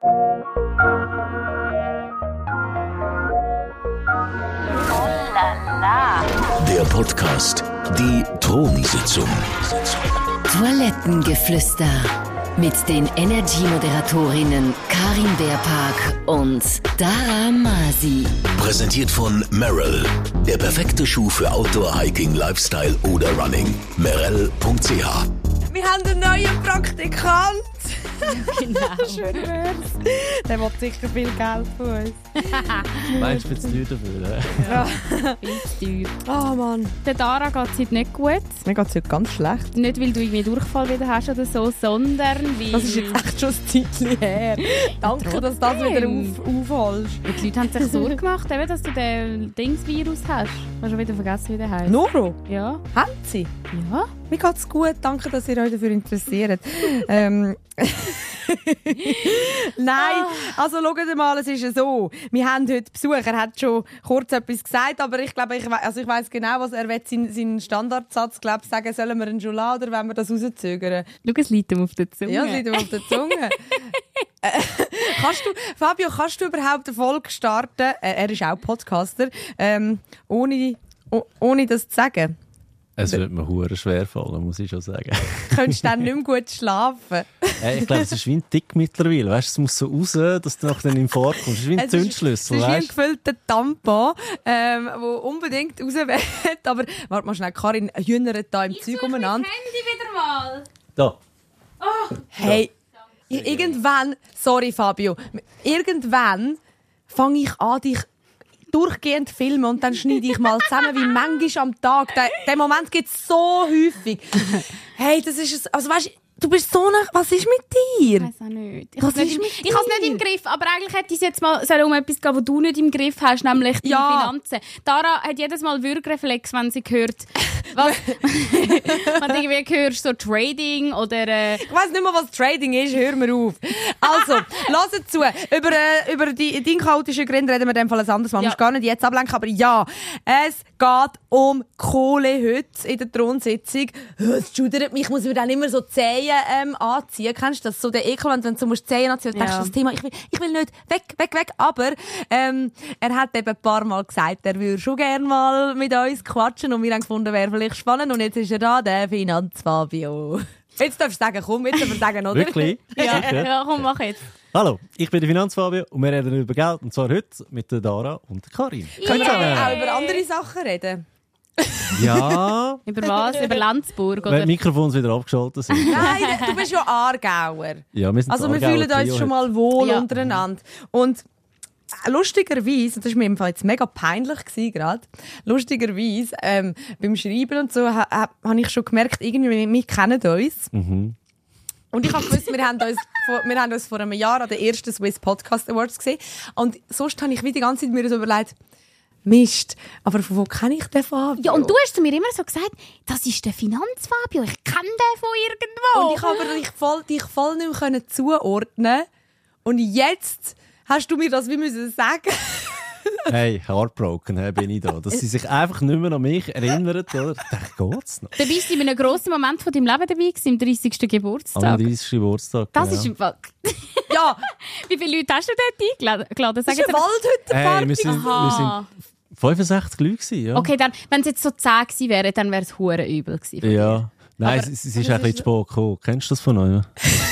Der Podcast Die Thronsitzung. Toilettengeflüster mit den Energy-Moderatorinnen Karin Beerpark und Dara Masi. Präsentiert von Merrell. Der perfekte Schuh für Outdoor, Hiking, Lifestyle oder Running. Merrell.ch. Wir haben einen neuen Praktikant. Genau. Schön wär's. Der will sicher viel Geld von uns. Meinst du, viel zu teuer dafür? Ja. Viel zu teuer. Oh Mann. Der Dara geht es heute nicht gut. Mir geht es heute ganz schlecht. Nicht, weil du irgendwie Durchfall wieder hast oder so, sondern weil... Das ist jetzt echt schon ein Zeitchen her. Danke, dass du das wieder aufholst. Die Leute haben sich Sorgen gemacht, eben, dass du den Dingsvirus hast. Du hast schon wieder vergessen, wie der heisst. Noro? Ja. Haben Sie? Ja. Mir geht's gut. Danke, dass ihr euch dafür interessiert. Nein, also schaut mal, es ist ja so. Wir haben heute Besuch. Er hat schon kurz etwas gesagt, aber ich glaube, ich weiss genau, was er will. Seinen Standardsatz, glaube ich, sagen, sollen wir einen Jola oder wollen wir das rauszögern? Schau, es liegt ihm auf der Zunge. Ja, es liegt ihm auf der Zunge. Fabio, kannst du überhaupt eine Folge starten? Er ist auch Podcaster. Ohne das zu sagen. Es wird mir verdammt schwer fallen, muss ich schon sagen. Könntest du dann nicht mehr gut schlafen? Ich glaube, es ist wie ein Tick mittlerweile. Weißt, es muss so raus, dass du nachher in Fahrt kommst. Es ist wie ein Zündschlüssel. Es ist wie ein gefüllter Tampon, der unbedingt raus will. Aber warte mal schnell, Karin hühnert da im Zeug umeinander. Handy wieder mal. Da. Hey, irgendwann, sorry Fabio, irgendwann fange ich an, dich durchgehend filmen und dann schneide ich mal zusammen, wie manchmal am Tag. Den Moment gibt es so häufig. Hey, das ist es. Also weißt du bist so was ist mit dir? Ich weiß auch nicht. Ich habe es nicht im Griff, aber eigentlich hätte ich es jetzt mal um etwas gehen, was du nicht im Griff hast, nämlich deine Finanzen. Dara hat jedes Mal Würgereflex, wenn sie hört, was, wenn du irgendwie hörst, so Trading oder... Ich weiss nicht mehr, was Trading ist, hör mir auf. Also, hört zu. Über die chaotischen Gründe reden wir in dem Fall ein anderes Mal. Ich muss gar nicht jetzt ablenken, aber ja, es geht um Kohle heute in der Thronsitzung. Es schudert mich, ich muss mir dann immer so Zehen anziehen. Kennst du das? So der Ekel, wenn du musst Zehen anziehen und denkst, das Thema, ich will nicht weg. Aber er hat eben ein paar Mal gesagt, er würde schon gerne mal mit uns quatschen und wir haben gefunden, wäre vielleicht spannend. Und jetzt ist er da, der Finanzfabio. Jetzt darfst du sagen, komm, jetzt darfst du sagen, oder? Wirklich? Ja, komm, mach jetzt. Hallo, ich bin der Finanzfabio und wir reden über Geld. Und zwar heute mit der Dara und der Karin. Können wir auch über andere Sachen reden? Ja. Über was? Über Landsburg? Wenn Oder? die Mikrofone wieder abgeschaltet sind. Nein, du bist ja Aargauer. Ja, wir sind Also wir fühlen uns schon mal wohl untereinander. Und lustigerweise, das war mir im Fall jetzt mega peinlich gerade, lustigerweise beim Schreiben und so habe ich schon gemerkt, irgendwie, wir kennen uns. Mhm. Und ich habe gewusst, wir haben uns vor einem Jahr an den ersten Swiss Podcast Awards gesehen. Und sonst habe ich wie die ganze Zeit mir so überlegt, Mist, aber von wo kenne ich den Fabio? Ja, und du hast zu mir immer so gesagt, das ist der Finanzfabio, ich kenne den von irgendwo. Und ich habe dich voll nicht mehr zuordnen. Und jetzt hast du mir das wie müssen sagen. Hey, heartbroken bin ich da. Dass sie sich einfach nicht mehr an mich erinnert, oder? Ich dachte, geht's noch? Du bist in einem grossen Moment von deinem Leben dabei gewesen, im 30. Geburtstag. Am 30. Geburtstag. Das ist im Fall... Ja. Wie viele Leute hast du dort eingeladen? Das ist eine Waldhüttenparty. Wir sind 65 Leute gewesen, ja. Okay, dann, wenn es jetzt so 10 gewesen wären, dann wäre es hure übel gewesen. Ja. Nein, es ist ein bisschen zu spät gekommen. Kennst du das von euch?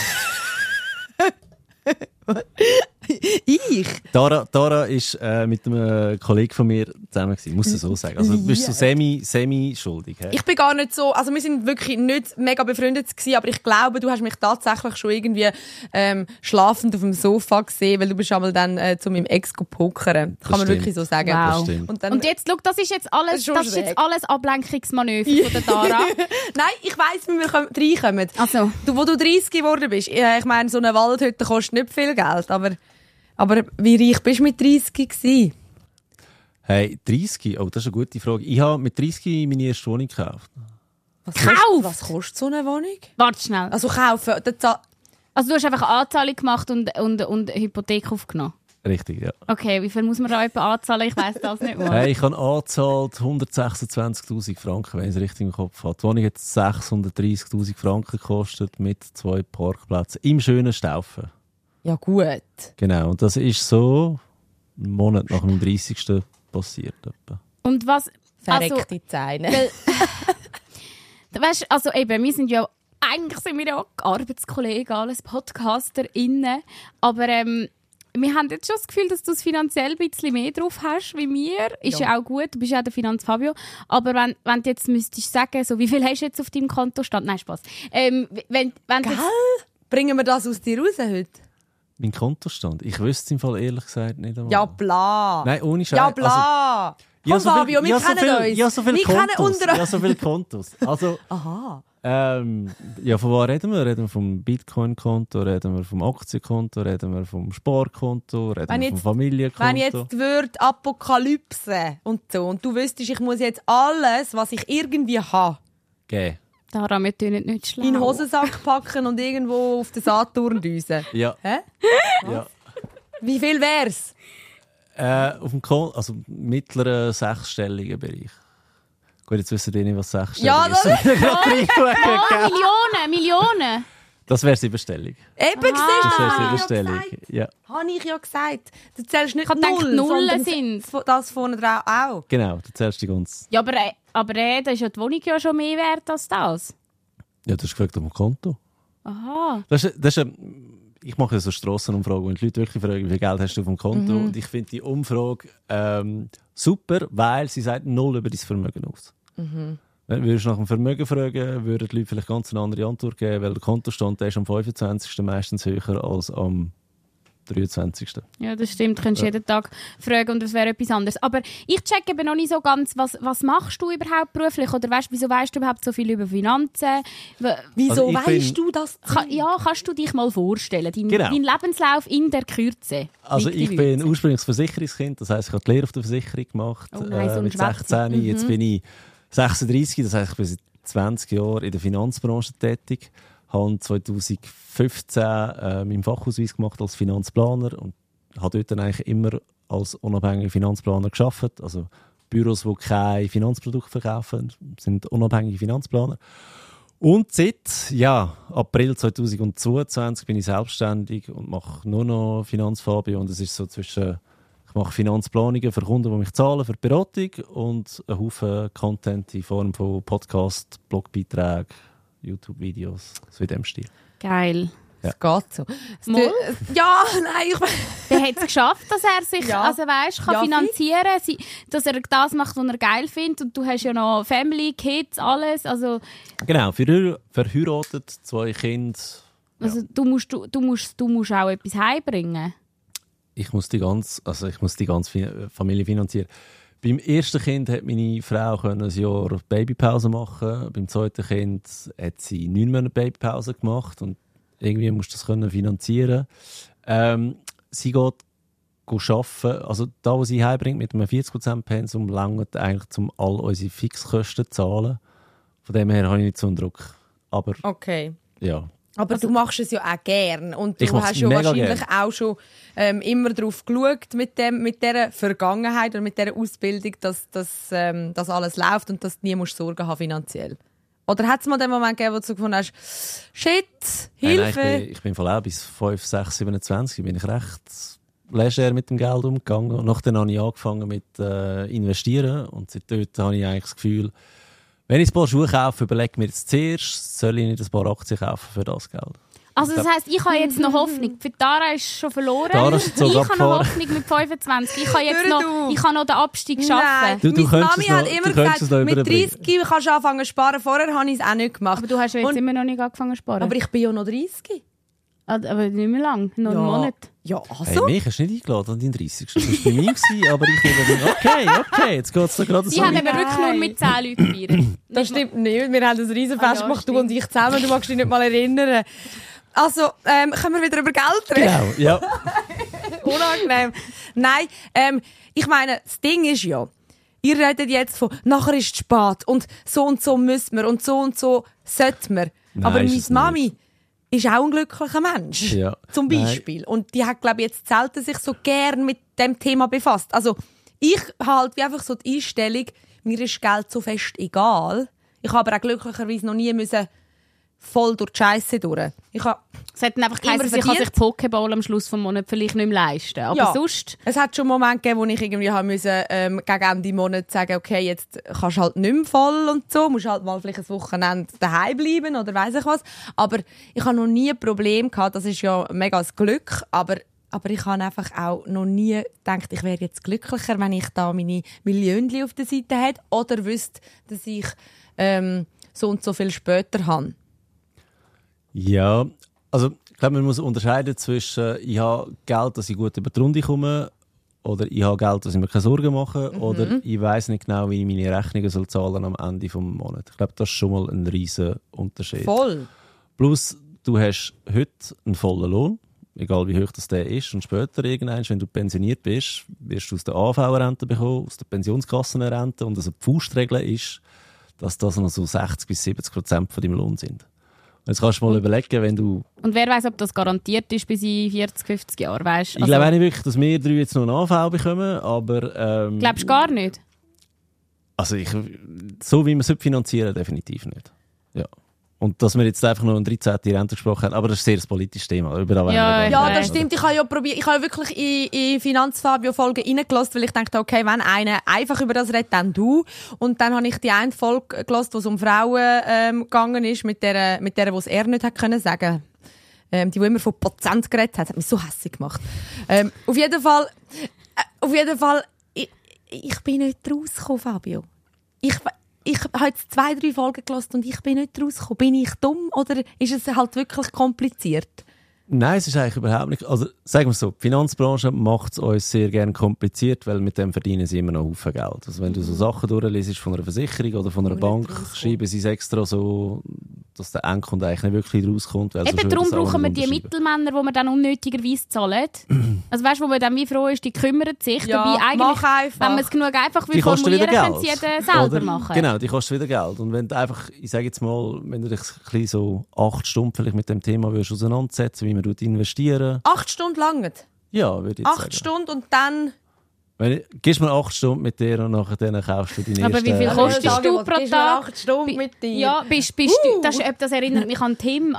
Ich? Dara ist mit einem Kollegen von mir zusammen gewesen, muss ich so sagen. Also du bist so semi-schuldig. He? Ich bin gar nicht so, also wir sind wirklich nicht mega befreundet gewesen, aber ich glaube, du hast mich tatsächlich schon irgendwie schlafend auf dem Sofa gesehen, weil du bist einmal dann zu meinem Ex pokern. Kann man wirklich so sagen. Wow. Und jetzt, schau, das ist jetzt alles, das ist jetzt alles Ablenkungsmanöver von der Dara. Nein, ich weiss, wie wir reinkommen. Also. Wo du 30 geworden bist, ich meine, so eine Waldhütte kostet nicht viel Geld, aber wie reich bist du mit 30 gewesen? Hey, 30? Oh, das ist eine gute Frage. Ich habe mit 30 meine erste Wohnung gekauft. Was kostet so eine Wohnung? Warte schnell. Also kaufen. Also du hast einfach eine Anzahlung gemacht und Hypothek aufgenommen? Richtig, ja. Okay, wie viel muss man da etwa anzahlen? Ich weiss das nicht mehr. Hey, ich habe angezahlt 126'000 Franken, wenn ich es richtig im Kopf habe. Die Wohnung hat 630'000 Franken gekostet mit 2 Parkplätzen im schönen Staufen. Ja, gut. Genau, und das ist so einen Monat nach dem 30. passiert. Etwa. Und was... Verreckte Zähne. Weißt, also eben, wir sind ja... Eigentlich sind wir ja Arbeitskollegen, alles PodcasterInnen. Aber wir haben jetzt schon das Gefühl, dass du es finanziell ein bisschen mehr drauf hast wie wir. Ist ja auch gut, du bist ja der Finanzfabio. Aber wenn du jetzt müsstest sagen, so, wie viel hast du jetzt auf deinem Kontostand? Nein, Spaß. Wenn Bringen wir das aus dir raus heute? Mein Kontostand? Ich wüsste im Fall ehrlich gesagt nicht einmal. Ja, bla. Nein, ohne Scheiß. Ja, bla. Komm, Fabio, wir kennen uns. Ja, so viele Kontos. Kennen Ja, so viele Kontos. Also, aha. Ja, von was reden wir? Reden wir vom Bitcoin-Konto, reden wir vom Aktienkonto, reden wir vom Sparkonto, reden wir vom Familienkonto. Wenn jetzt wird Apokalypse und so und du wüsstest, ich muss jetzt alles, was ich irgendwie habe, Geben. Daran, wir tun nicht schlau. in den Hosensack packen und irgendwo auf den Saturn düsen. Ja. Hä? Ja. Wie viel wär's? Auf dem Konto, also mittleren sechsstelligen Bereich. Gut, jetzt wissen die nicht, was sechsstellig Ja, ist. Millionen. Das wäre siebenstellig. Eben Das wäre gesehen. siebenstellig. Ja. Habe ich ja gesagt. Du zählst nicht Ich habe gedacht, null, Nullen sondern sind. das vorne drauf auch. Genau, du zählst die ganz. Ja, aber da ist ja die Wohnung ja schon mehr wert als das. Ja, du hast gefragt auf dem Konto. Aha. Ich mache so Strassenumfragen, wenn die Leute wirklich fragen, wie viel Geld hast du auf dem Konto. Und ich finde die Umfrage super, weil sie sagt null über dein Vermögen aus. Wenn du nach dem Vermögen fragen, würden die Leute vielleicht ganz eine andere Antwort geben, weil der Kontostand der ist am 25. meistens höher als am 23. Ja, das stimmt. Du könntest jeden Tag fragen und es wäre etwas anderes. Aber ich check eben noch nicht so ganz, was machst du überhaupt beruflich? Oder wieso weißt du überhaupt so viel über Finanzen? Wieso Also weißt du das? Kannst du dich mal vorstellen? Dein Lebenslauf in der Kürze. Also Wie die ich Leute. bin ursprünglich Versicherungskind, das heisst, ich habe die Lehre auf der Versicherung gemacht Oh nein, so ein mit Schwätzer. 16. Jetzt bin ich 36, das heisst, ich bin seit 20 Jahren in der Finanzbranche tätig. Ich habe 2015 meinen Fachausweis gemacht als Finanzplaner und habe dort dann eigentlich immer als unabhängiger Finanzplaner gearbeitet. Also Büros, die keine Finanzprodukte verkaufen, sind unabhängige Finanzplaner. Und seit April 2022 bin ich selbstständig und mache nur noch Finanzfabio. Und es ist so zwischen, ich mache Finanzplanungen für Kunden, die mich zahlen für die Beratung und einen Haufen Content in Form von Podcast, Blogbeiträgen, YouTube-Videos, so in dem Stil. Geil. Es geht so. Mal? Ja, nein, Der hat es geschafft, dass er sich kann Ja, finanzieren kann, dass er das macht, was er geil findet. Und du hast ja noch Family, Kids, alles. Also Genau, verheiratet, 2 Kinder. Also du musst auch etwas heimbringen. Ich muss die ganze Familie finanzieren. Beim ersten Kind hat meine Frau ein Jahr Babypause machen. Beim zweiten Kind hat sie 9 Monate Babypause gemacht und irgendwie musst du das finanzieren. Sie geht arbeiten. Also da, wo sie heimbringt mit einem 40% Pensum, langt eigentlich, um all unsere Fixkosten zu zahlen. Von dem her habe ich nicht so einen Druck. Aber okay. ja. Aber du machst es ja auch gern. Und Ich du mach's hast ja mega wahrscheinlich gern. auch schon immer darauf geschaut mit dieser Vergangenheit und mit dieser Ausbildung, dass das alles läuft und dass du nie Sorgen haben finanziell. Oder hat es mal den Moment gegeben, wo du gefunden hast, shit, Hilfe? Nein, ich bin voll auch bis 5, 6, 27 bin ich recht leger mit dem Geld umgegangen. Und nachdem habe ich angefangen mit investieren. Und seit dort habe ich eigentlich das Gefühl, wenn ich ein paar Schuhe kaufe, überlege mir jetzt zuerst, soll ich nicht ein paar Aktien kaufen für das Geld. Also das heisst, ich habe jetzt noch Hoffnung. Für Tara ist schon verloren. Tara ist so ich habe noch vor. Hoffnung mit 25. Ich Hör kann noch den Abstieg schaffen. Du Meine könntest Mami es noch- hat immer du könntest gesagt, es noch mit überbringen. 30 kannst du anfangen zu sparen. Vorher habe ich es auch nicht gemacht. Aber du hast ja jetzt Und- immer noch nicht angefangen zu sparen. Aber ich bin ja noch 30. Aber nicht mehr lang, noch einen Monat. Ja, Hey, also. mich hast du nicht eingeladen an deinen 30. Das war bei mir, aber ich nehme okay, jetzt geht es da gerade Sie so. haben eben wirklich nur mit 10 Leuten gefeiert. Das stimmt nicht. Wir haben ein Riesenfest ja, gemacht, du stimmt. und ich zusammen. Du magst dich nicht mal erinnern. Also, können wir wieder über Geld reden? Genau, ja. Unangenehm. Nein, ich meine, das Ding ist ja, ihr redet jetzt von, nachher ist es spät und so müssen wir und so sollten wir. Nein, Aber ist meine es Mami ist auch ein glücklicher Mensch. Ja. Zum Beispiel. Und die hat, glaube ich, jetzt selten sich so gern mit dem Thema befasst. Also, ich habe halt wie einfach so die Einstellung, mir ist Geld so fest egal. Ich habe aber auch glücklicherweise noch nie müssen voll durch die Scheisse durch. Es hat dann einfach geheißen, ich kann sich Pokéball am Schluss des Monats vielleicht nicht mehr leisten. Aber sonst... Es hat schon Momente gegeben, wo ich irgendwie gegen Ende Monat sagen, okay, jetzt kannst du halt nicht mehr voll und so, musst halt mal vielleicht ein Wochenende daheim bleiben oder weiss ich was. Aber ich habe noch nie ein Problem gehabt, das ist ja mega das Glück, aber ich habe einfach auch noch nie gedacht, ich wäre jetzt glücklicher, wenn ich da meine Millionchen auf der Seite hätte oder wüsste, dass ich so und so viel später habe. Ja, also ich glaube, man muss unterscheiden zwischen ich habe Geld, dass ich gut über die Runde komme oder ich habe Geld, dass ich mir keine Sorgen mache oder ich weiss nicht genau, wie ich meine Rechnungen soll zahlen am Ende des Monats. Ich glaube, das ist schon mal ein riesen Unterschied. Voll. Plus, du hast heute einen vollen Lohn, egal wie hoch das der ist und später irgendwann, wenn du pensioniert bist, wirst du aus der AV-Rente bekommen, aus der Pensionskassenrente und also die Faustregel ist, dass das noch so 60-70% von deinem Lohn sind. Jetzt kannst du mal überlegen, wenn du... Und wer weiss, ob das garantiert ist bis in 40, 50 Jahren, weißt? Ich glaube auch nicht wirklich, dass wir 3 jetzt noch einen AV bekommen, aber... Glaubst du gar nicht? Also so wie man es finanzieren, definitiv nicht. Ja. Und dass wir jetzt einfach noch eine 13. Rente gesprochen haben, aber das ist ein sehr politisches Thema. Ja, das stimmt. Ich habe ja wirklich in Finanzfabio-Folgen reingelassen, weil ich dachte, okay, wenn einer einfach über das redet, dann du. Und dann habe ich die eine Folge gelassen, wo es um Frauen gegangen ist, mit der, wo es er nicht hat können sagen. Die immer von Prozent geredet hat mich so hässlich gemacht. Auf jeden Fall, ich bin nicht rausgekommen, Fabio. Ich habe jetzt 2-3 Folgen gehört und ich bin nicht rausgekommen. Bin ich dumm oder ist es halt wirklich kompliziert? Nein, es ist eigentlich überhaupt nicht. Also sagen wir so, die Finanzbranche macht es uns sehr gerne kompliziert, weil mit dem verdienen sie immer noch Haufen Geld. Also wenn du so Sachen durchliest von einer Versicherung oder von einer Bank, schreiben sie es extra so, dass der Endkunde eigentlich nicht wirklich rauskommt. Weil eben darum brauchen wir die Mittelmänner, die wir dann unnötigerweise zahlen. Also weißt du, wo man dann wie froh ist, die kümmern sich. Ja, dabei eigentlich, einfach. wenn man es genug einfach will formulieren, können sie jeden selber oder? machen. Genau, die kosten wieder Geld. Und wenn du einfach, ich sage jetzt mal, wenn du dich ein bisschen so 8 Stunden vielleicht mit dem Thema würdest auseinandersetzen, wie man investieren. 8 Stunden lang? Ja, würde ich sagen. 8 Stunden und dann... Gibst mir 8 Stunden mit dir und nachher dann kaufst du deine Aber erste... wie viel kostest du pro Tag? 8 Stunden mit dir. Ja, bist du, das erinnert mich an Tim,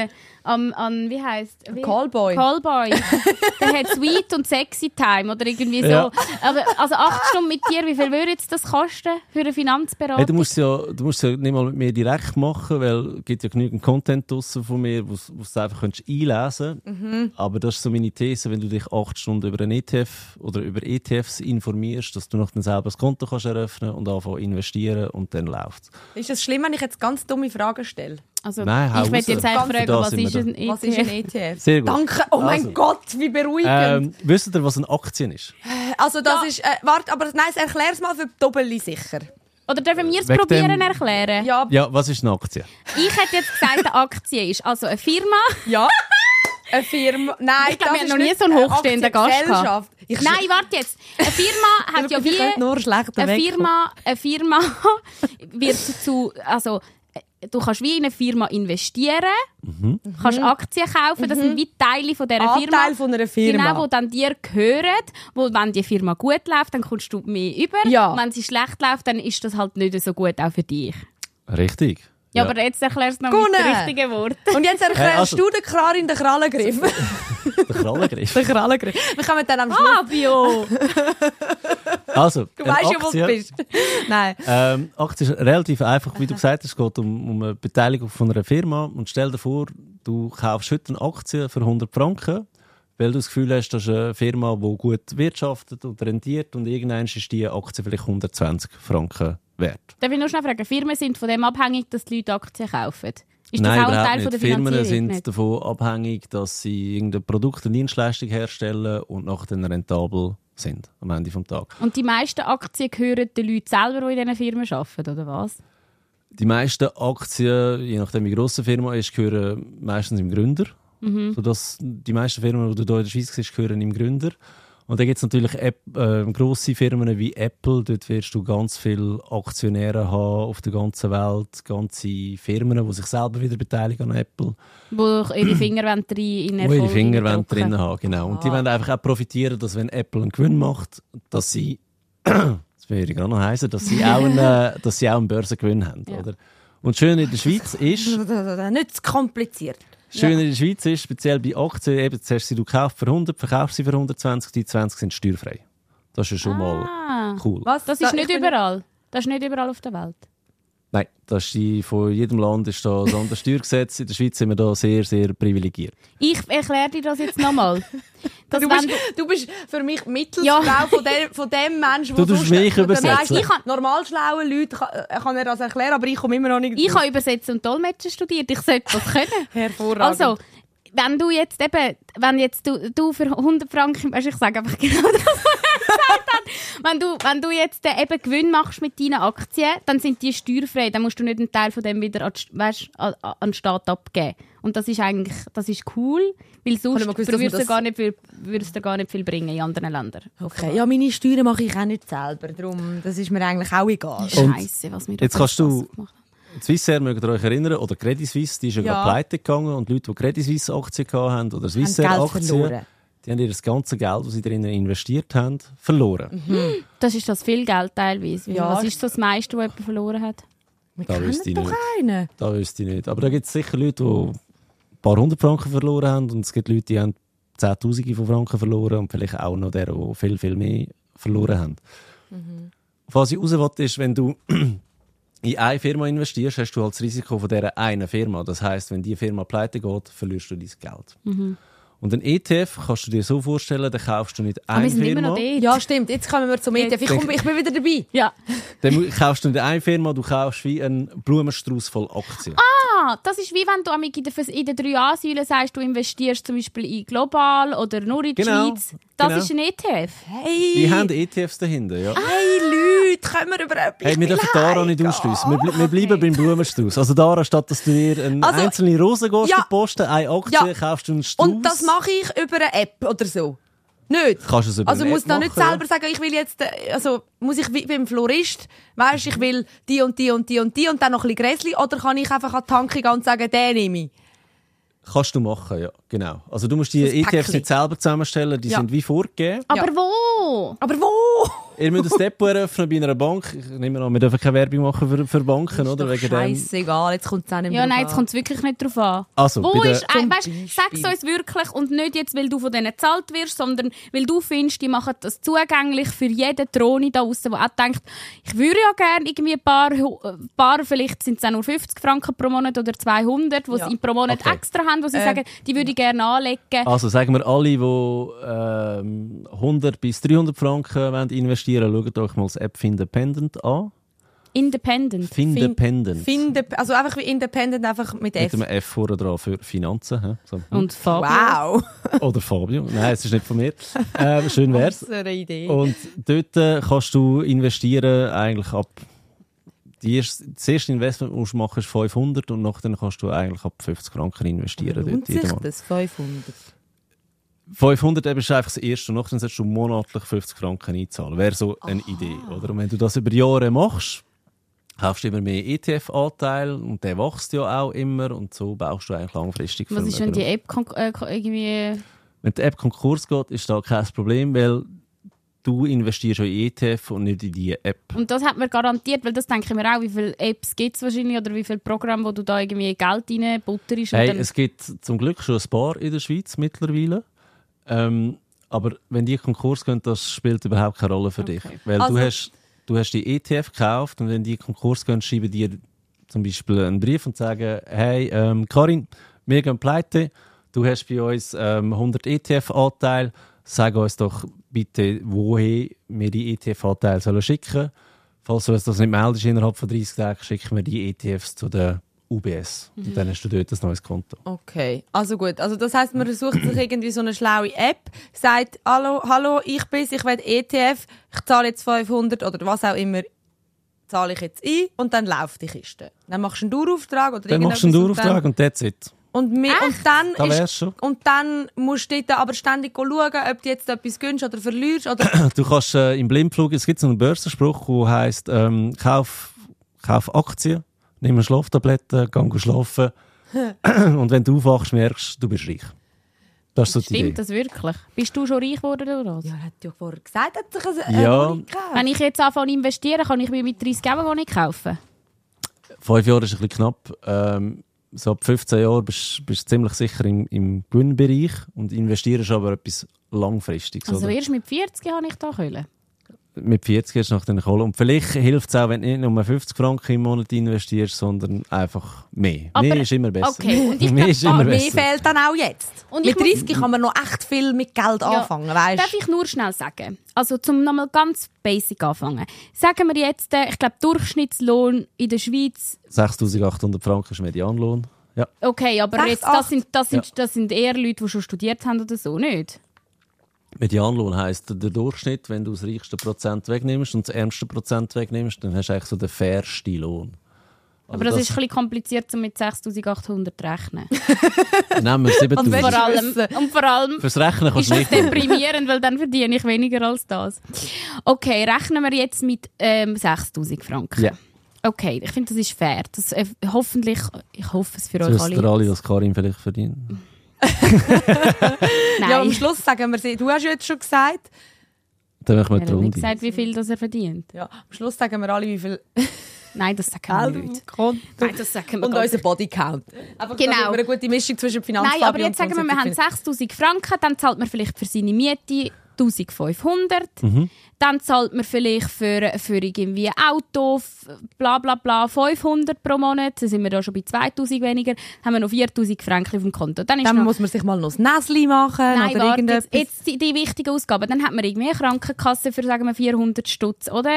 an wie heisst? Callboy. Callboy. Der hat Sweet und Sexy Time oder irgendwie so. Ja. Aber, also 8 Stunden mit dir, wie viel würde jetzt das kosten für eine Finanzberatung? Hey, du musst ja nicht mal mit mir direkt machen, weil es gibt ja genügend Content draussen von mir, wo du einfach einlesen kannst. Aber das ist so meine These, wenn du dich 8 Stunden über einen ETF oder über ETFs informierst, dass du noch dann selber das Konto kannst eröffnen und anfangen investieren und dann läuft es. Ist es schlimm, wenn ich jetzt ganz dumme Fragen stelle? Also, Nein, ich möchte jetzt einfach fragen, was ist ein Was ist ein ETF? Sehr gut. Danke, oh mein Gott, wie beruhigend. Wisst ihr, was eine Aktie ist? Also das ist, warte, aber nein, erklär es mal für Doppeli sicher. Oder dürfen wir es Wegen probieren dem- erklären? Ja, Was ist eine Aktie? Ich hätte jetzt gesagt, eine Aktie ist also eine Firma. ja. Eine Firma. Nein, Ich glaube, wir das haben ist noch nie nicht so einen eine hochstehenden Gast Aktiengesellschaft. Nein, warte jetzt. Eine Firma hat ja Ich könnte nur schlechter eine wegkommen. Firma wird zu, also du kannst wie in eine Firma investieren, kannst Aktien kaufen, das sind wie Teile von dieser Firma. Anteil von einer Firma. Genau, die dann dir gehören, wo wenn die Firma gut läuft, dann kommst du mehr über. Ja. Und wenn sie schlecht läuft, dann ist das halt nicht so gut auch für dich. Richtig. Ja, aber jetzt erklärst du noch mit den richtigen Worten. Und jetzt erklärst Also- du den Klar in den Krallengriff. Der Krallengriff. Den Krallengriff. Wir kommen dann am Schluss. Fabio! Also, Du weißt ja, wo du bist. Nein. Aktie ist relativ einfach, wie du gesagt hast, es geht um eine Beteiligung von einer Firma. Und stell dir vor, du kaufst heute eine Aktie für 100 Franken, weil du das Gefühl hast, das ist eine Firma, die gut wirtschaftet und rentiert und irgendwann ist die Aktie vielleicht 120 Franken wert. Darf ich nur schnell fragen, Firmen sind von dem abhängig, dass die Leute Aktien kaufen? Ist Nein, das auch ein überhaupt Teil nicht. von der Firmen Finanzierung? sind Nicht? davon abhängig, dass sie irgendein Produkt, eine Dienstleistung herstellen und nachher dann rentabel sind am Ende des Tages. Und die meisten Aktien gehören den Leuten selber, die in diesen Firmen arbeiten, oder was? Die meisten Aktien, je nachdem wie gross eine Firma ist, gehören meistens dem Gründer. Sodass die meisten Firmen, die du hier in der Schweiz siehst, gehören dem Gründer. Und dann gibt es natürlich grosse Firmen wie Apple. Dort wirst du ganz viele Aktionäre haben auf der ganzen Welt. Ganze Firmen, die sich selber wieder beteiligen an Apple. Wo ihre Finger in Die Erfolg ihre Finger reindrücken. drin haben, genau. Und die wollen einfach auch profitieren, dass wenn Apple einen Gewinn macht, dass sie, das würde ich gerade noch heißen, dass sie auch einen Börsengewinn haben. Ja. Oder? Und schön in der Schweiz ist... Nicht zu kompliziert. Schön in der Schweiz ist, speziell bei Aktien, eben, zuerst sie du kaufst für 100, verkaufst sie für 120, die 20 sind steuerfrei. Das ist schon mal cool. Was? Das ist nicht überall. Das ist nicht überall auf der Welt. Nein, das ist von jedem Land ist da ein anderes Steuergesetz. In der Schweiz sind wir da sehr, sehr privilegiert. Ich erkläre dir das jetzt nochmal. Du bist für mich Mittelsfrau von dem Menschen, der tust mich übersetzen. Normal schlaue Leute kann er das erklären, aber ich komme immer noch nicht. Ich habe Übersetzen und Dolmetschen studiert. Ich sollte das können. Hervorragend. Also, wenn du jetzt eben, du für 100 Franken, weißt, ich sage einfach genau das, was er gesagt hat. Wenn du jetzt eben Gewinn machst mit deinen Aktien, dann sind die steuerfrei. Dann musst du nicht einen Teil von dem wieder an den Staat abgeben. Und das ist eigentlich, das ist cool, weil sonst würde es dir gar nicht viel bringen in anderen Ländern. Okay, ja, meine Steuern mache ich auch nicht selber. Darum, das ist mir eigentlich auch egal. Scheiße, was wir da jetzt kannst du gemacht haben. Swissair, mögt ihr euch erinnern, oder Credit Suisse, die ist ja gerade pleite gegangen und Leute, die Credit Suisse Aktien hatten oder Swissair Aktien, die haben ihr das ganze Geld, das sie darin investiert haben, verloren. Mhm. Das ist das viel Geld teilweise. Ja. Was ist so das meiste, was jemand verloren hat? Da wüsste ich nicht. Da wüsste ich nicht. Aber da gibt es sicher Leute, die ein paar 100 Franken verloren haben und es gibt Leute, die haben Zehntausende von Franken verloren und vielleicht auch noch der, die viel, viel mehr verloren haben. Mhm. Was ich raus will, ist, wenn du in eine Firma investierst, hast du halt das Risiko von dieser einen Firma. Das heisst, wenn die Firma pleite geht, verlierst du dein Geld. Mhm. Und ein ETF kannst du dir so vorstellen, dann kaufst du nicht eine Firma. Immer noch dort. Ja, stimmt. Jetzt kommen wir zum ETF. Ich bin wieder dabei. Ja. Dann kaufst du nicht eine Firma, du kaufst wie einen Blumenstrauß voll Aktien. Das ist wie wenn du in den 3 A-Säulen sagst, du investierst zum Beispiel in global oder nur in die Schweiz. Das ist ein ETF. Hey. Die haben ETFs dahinter, ja. Hey Leute, können wir über etwas Hey, wir dürfen Dara nicht ausschliessen. Wir bleiben beim Blumenstrauß. Also Dara, statt dass du dir eine einzelne Rose gehst, posten, eine Aktie, kaufst du einen Strauß. Und das mache ich über eine App oder so. Nicht? Kannst du es über also muss da nicht selber sagen, ich will jetzt, also muss ich wie beim Florist, weisst, ich will die und die und die und die und dann noch ein bisschen Gräsli, oder kann ich einfach an die Tanke gehen und sagen, den nehme ich? Kannst du machen, ja, genau. Also du musst die ETFs nicht selber zusammenstellen, die sind wie vorgegeben. Aber wo? Ihr müsst ein Depot eröffnen bei einer Bank. Ich nehme an, wir dürfen keine Werbung machen für Banken, oder? Wegen scheissegal, jetzt kommt es auch nicht mehr drauf an. Jetzt kommt es wirklich nicht drauf an. Also, wo ist, sag es uns wirklich, und nicht jetzt, weil du von denen gezahlt wirst, sondern weil du findest, die machen das zugänglich für jeden Troni da draussen, der auch denkt, ich würde ja gerne irgendwie ein paar, vielleicht sind es auch nur 50 Franken pro Monat oder 200, die sie pro Monat extra haben, wo sie sagen, die würde ich gerne anlegen. Also sagen wir alle, die 100 bis 300 Franken investieren, schaut euch mal das App Findependent an. Independent? Also einfach wie Independent, einfach mit F. Mit einem F vorne dran für Finanzen. So. Und Fabio. Wow. Oder Fabio. Nein, es ist nicht von mir. Schön wär's. Das ist eine Idee. Und dort kannst du investieren eigentlich ab... Das erste Investment, das du machst, ist 500 und nachher kannst du eigentlich ab 50 Franken investieren. Lohnt sich das 500? 500 ist einfach das erste und nachher solltest du monatlich 50 Franken einzahlen. Wäre so eine Idee. Oder? Und wenn du das über Jahre machst, kaufst du immer mehr ETF-Anteil und der wächst ja auch immer und so baust du eigentlich langfristig. Was ist, wenn die App irgendwie... Wenn die App Konkurs geht, ist da kein Problem, weil du investierst schon in ETF und nicht in diese App. Und das hat man garantiert, weil das denke ich mir auch, wie viele Apps gibt es wahrscheinlich oder wie viele Programme, wo du da irgendwie Geld reinbutterst. Hey, es gibt zum Glück schon ein paar in der Schweiz mittlerweile. Aber wenn die Konkurs gehen, das spielt überhaupt keine Rolle für dich. Weil also, du hast die ETF gekauft und wenn die Konkurs gehen, schreiben dir zum Beispiel einen Brief und sagen, hey, Karin, wir gehen pleite, du hast bei uns 100 ETF-Anteile, sag uns doch bitte, woher wir die ETF-Anteile schicken sollen. Falls du uns das nicht meldest, innerhalb von 30 Tagen schicken wir die ETFs zu der UBS. Und dann hast du dort ein neues Konto. Okay, also gut. Also das heisst, man sucht sich irgendwie so eine schlaue App, sagt, hallo, ich will ETF, ich zahle jetzt 500 oder was auch immer, zahle ich jetzt ein und dann läuft die Kiste. Dann machst du einen Dauerauftrag oder dann machst du einen Dauerauftrag und that's it. Und dann musst du dort aber ständig schauen, ob du jetzt etwas gönnst oder verlierst. Oder du kannst im Blindflug, es gibt so einen Börsenspruch, der heisst, kauf Aktien, nimm eine Schlaftablette, geh schlafen und wenn du aufwachst, merkst du bist reich. Das ist so die Idee. Stimmt das wirklich? Bist du schon reich geworden oder was? Ja, er hat ja vorher gesagt, hat sich ja. Wenn ich jetzt anfange zu investieren, kann ich mir mit 30 Euro nicht kaufen? 5 Jahre ist ein bisschen knapp. So ab 15 Jahren bist du ziemlich sicher im Gewinnbereich und investierst aber etwas Langfristiges. Also oder? erst mit 40 habe ich da Kohle. Mit 40 hast du nach den Kohle. Und vielleicht hilft es auch, wenn du nicht nur 50 Franken im Monat investierst, sondern einfach mehr. Aber, mehr ist immer besser. Okay, und ich mehr ist immer Mehr besser. fehlt dann auch jetzt. Und mit 30 kann man noch echt viel mit Geld anfangen, weißt? Darf ich nur schnell sagen? Also zum nochmal ganz basic anfangen. Sagen wir jetzt, ich glaube, Durchschnittslohn in der Schweiz... 6'800 Franken ist Medianlohn. Ja. Okay, aber 6, jetzt, das sind eher Leute, die schon studiert haben oder so, nicht? Medianlohn heisst der Durchschnitt, wenn du das reichste Prozent wegnimmst und das ärmste Prozent wegnimmst, dann hast du eigentlich so den fairsten Lohn. Also aber das ist ein bisschen kompliziert, um mit 6'800 zu rechnen. Nehmen wir 7'000. Und vor allem Fürs Rechnen kannst ist du das nicht. deprimierend, weil dann verdiene ich weniger als das. Okay, rechnen wir jetzt mit 6'000 Franken. Ja. Okay, ich finde, das ist fair. Das, hoffentlich, ich hoffe es für So euch ist alle. für alle, was Karin vielleicht verdient. Nein, Ja, am Schluss sagen wir, du hast ja jetzt schon gesagt, Dann machen wir er die hat nicht Runde. gesagt, wie viel das er verdient. ja, am Schluss sagen wir alle, wie viel Nein, das sagen wir nicht. Konto Nein, das sagen wir und gar unser nicht. Bodycount. Einfach Genau. damit wir eine gute Mischung zwischen Finanzfabi Nein, aber und jetzt sagen wir haben Grundsätzlich 6'000 Franken, dann zahlt man vielleicht für seine Miete 1'500. Dann zahlt man vielleicht für irgendwie Auto, bla bla bla, 500 pro Monat. Dann sind wir da schon bei 2'000 weniger. Dann haben wir noch 4'000 Franken auf dem Konto. Dann ist Dann noch... muss man sich mal noch ein Näsli machen Nein, oder warte, irgendetwas. jetzt die wichtigen Ausgaben. Dann hat man irgendwie eine Krankenkasse für, sagen wir, 400 Stutz, oder?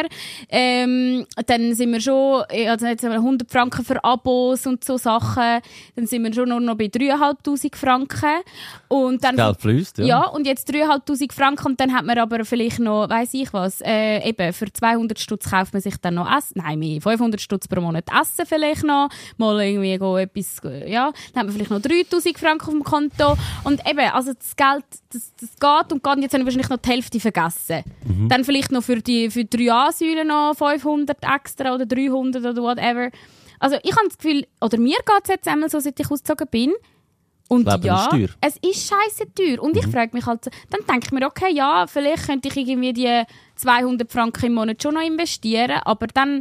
Dann sind wir schon, also jetzt haben wir 100 Franken für Abos und so Sachen. Dann sind wir schon nur noch bei 3'500 Franken. Und dann... Geld fließt, ja. Ja, und jetzt 3'500 Franken und dann hat man aber vielleicht noch, weiss ich was, eben für 200 Stutz kauft man sich dann noch Essen, nein, mehr, 500 Stutz pro Monat Essen vielleicht noch, mal irgendwie etwas, ja, dann hat man vielleicht noch 3'000 Franken auf dem Konto und eben, also das Geld, das geht und geht und jetzt habe ich wahrscheinlich noch die Hälfte vergessen. Dann vielleicht noch für 3 Ansäulen noch 500 extra oder 300 oder whatever. Also ich habe das Gefühl, oder mir geht es jetzt einmal so, seit ich ausgezogen bin. Und Das Leben ja, ist teuer. es ist scheisse teuer. Und ich frage mich halt, dann denke ich mir, okay, ja, vielleicht könnte ich irgendwie die 200 Franken im Monat schon noch investieren, aber dann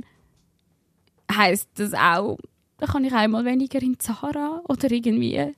heisst das auch, dann kann ich einmal weniger in Zara oder irgendwie.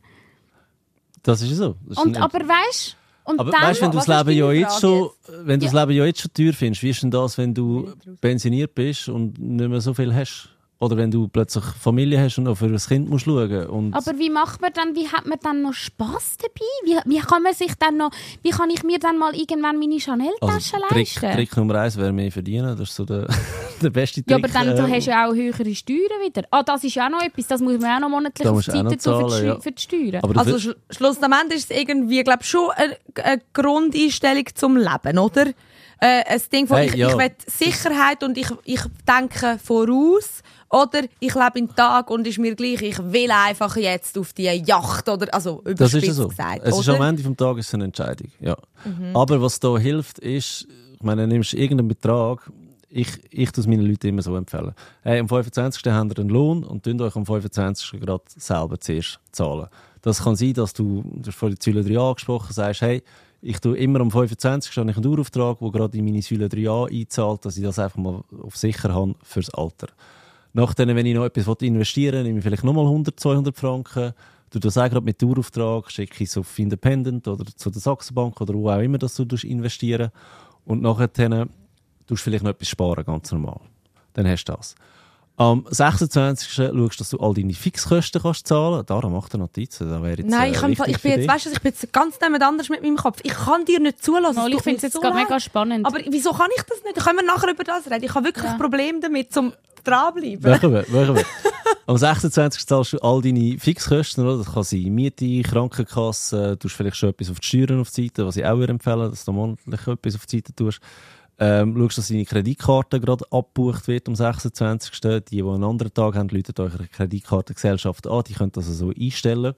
Das ist so. Das ist Und, nicht- aber weißt und aber dann... weißt, wenn du was das ist Leben ja deine jetzt Frage schon, jetzt? wenn du Ja. das Leben ja jetzt schon teuer findest, wie ist denn das, wenn du pensioniert bist und nicht mehr so viel hast? Oder wenn du plötzlich Familie hast und auch für ein Kind musst schauen und Aber wie macht man dann, wie hat man dann noch Spass dabei? Wie kann man sich dann noch, wie kann ich mir dann mal irgendwann meine Chanel-Tasche leisten? Trick Nummer 1 wäre mehr verdienen. Das ist so der, der beste Trick. Ja, aber dann du hast du ja auch höhere Steuern wieder. Ah, das ist ja auch noch etwas, das muss man auch noch monatlich Da auf musst die du auch noch Seite tun für die, zahlen, ja. für die Steuern. Aber Also dafür- schlussendlich ist es irgendwie, glaube schon eine Grundeinstellung zum Leben, oder? Ein Ding von, Hey, ich ja. will Sicherheit und ich denke voraus. Oder ich lebe im Tag und ist mir gleich, ich will einfach jetzt auf die Yacht. Oder, also das überspitzt ist so. gesagt. Es ist oder? am Ende des Tages eine Entscheidung. Ja. Aber was da hilft, ist, ich meine, du nimmst irgendeinen Betrag. Ich tue es meinen Leuten immer so empfehlen. Hey, am 25. habt ihr einen Lohn und könnt euch am 25. gerade selber zuerst zahlen. Das kann sein, dass du hast vorhin die Säule 3a angesprochen, sagst, hey, ich tue immer am 25. habe ich einen Dauerauftrag, der gerade in meine Säule 3a einzahlt, dass ich das einfach mal auf sicher habe fürs Alter. Nachdem, wenn ich noch etwas investieren will, nehme ich vielleicht nochmal 100, 200 Franken. Du das auch gerade mit Dauerauftrag, schicke ich es auf Independent oder zu der Sachsenbank oder wo auch immer, dass du investieren. Und nachher tust du vielleicht noch etwas sparen, ganz normal. Dann hast du das. Am 26. schaust du, dass du all deine Fixkosten kannst zahlen. Daran macht er Notizen. Das wäre jetzt, Nein, ich bin für jetzt, dich. weißt du, ich bin jetzt ganz jemand anders mit meinem Kopf. Ich kann dir nicht zulassen. Mal, Es ich tut finde mir es jetzt so gerade leid. mega spannend. Aber wieso kann ich das nicht? Können wir nachher über das reden? Ich habe wirklich ein Problem damit, zum dranbleiben. Machen wir. Am 26. zahlst du all deine Fixkosten. Oder? Das kann sein Miete, Krankenkasse, du tust vielleicht schon etwas auf die Steuern auf die Seite, was ich auch empfehle, dass du monatlich etwas auf die Seite tust. Schaust, dass deine Kreditkarte gerade abgebucht wird am 26. Die einen anderen Tag haben, läutet eure Kreditkartengesellschaft an. Die könnt das also einstellen.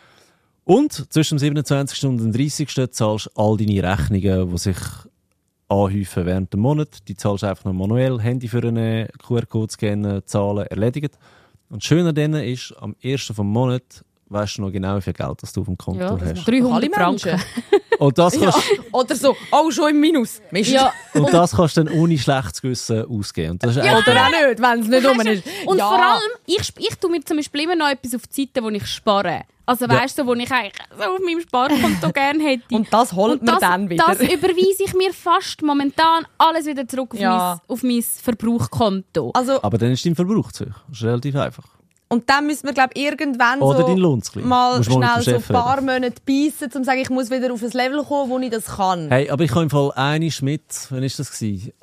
Und zwischen dem 27. und dem 30. zahlst du all deine Rechnungen, die sich anhäufen während dem Monat. Die zahlst du einfach noch manuell, Handy für einen QR-Code scannen, zahlen, erledigt. Und das Schöne daran ist, am 1. vom Monat weisst du noch genau, wie viel Geld das du auf dem Konto ja, das hast. macht 300 Alle Franken. Menschen. Und das kannst, Oder so, schon im Minus. Mist. Ja. und das kannst du dann ohne schlechtes Gewissen ausgeben. Und das ist Oder auch nicht, wenn es nicht rum ist. Und vor allem, ich tue mir zum Beispiel immer noch etwas auf die Seite, wo ich spare. Also weißt du, wo ich eigentlich so auf meinem Sparkonto gerne hätte. Und das holt man dann wieder. Das überweise ich mir fast momentan alles wieder zurück auf mein Verbrauchskonto. Also, aber dann ist dein Verbrauch zu hoch. Das ist relativ einfach. und dann müssen wir, glaube ich, irgendwann Oder so dein Lohn zu klein. mal Musst mal mit schnell dem so ein Chef paar reden. Monate beißen, um zu sagen, ich muss wieder auf ein Level kommen, wo ich das kann. Hey, aber ich habe im Fall einmal mit, wann war das?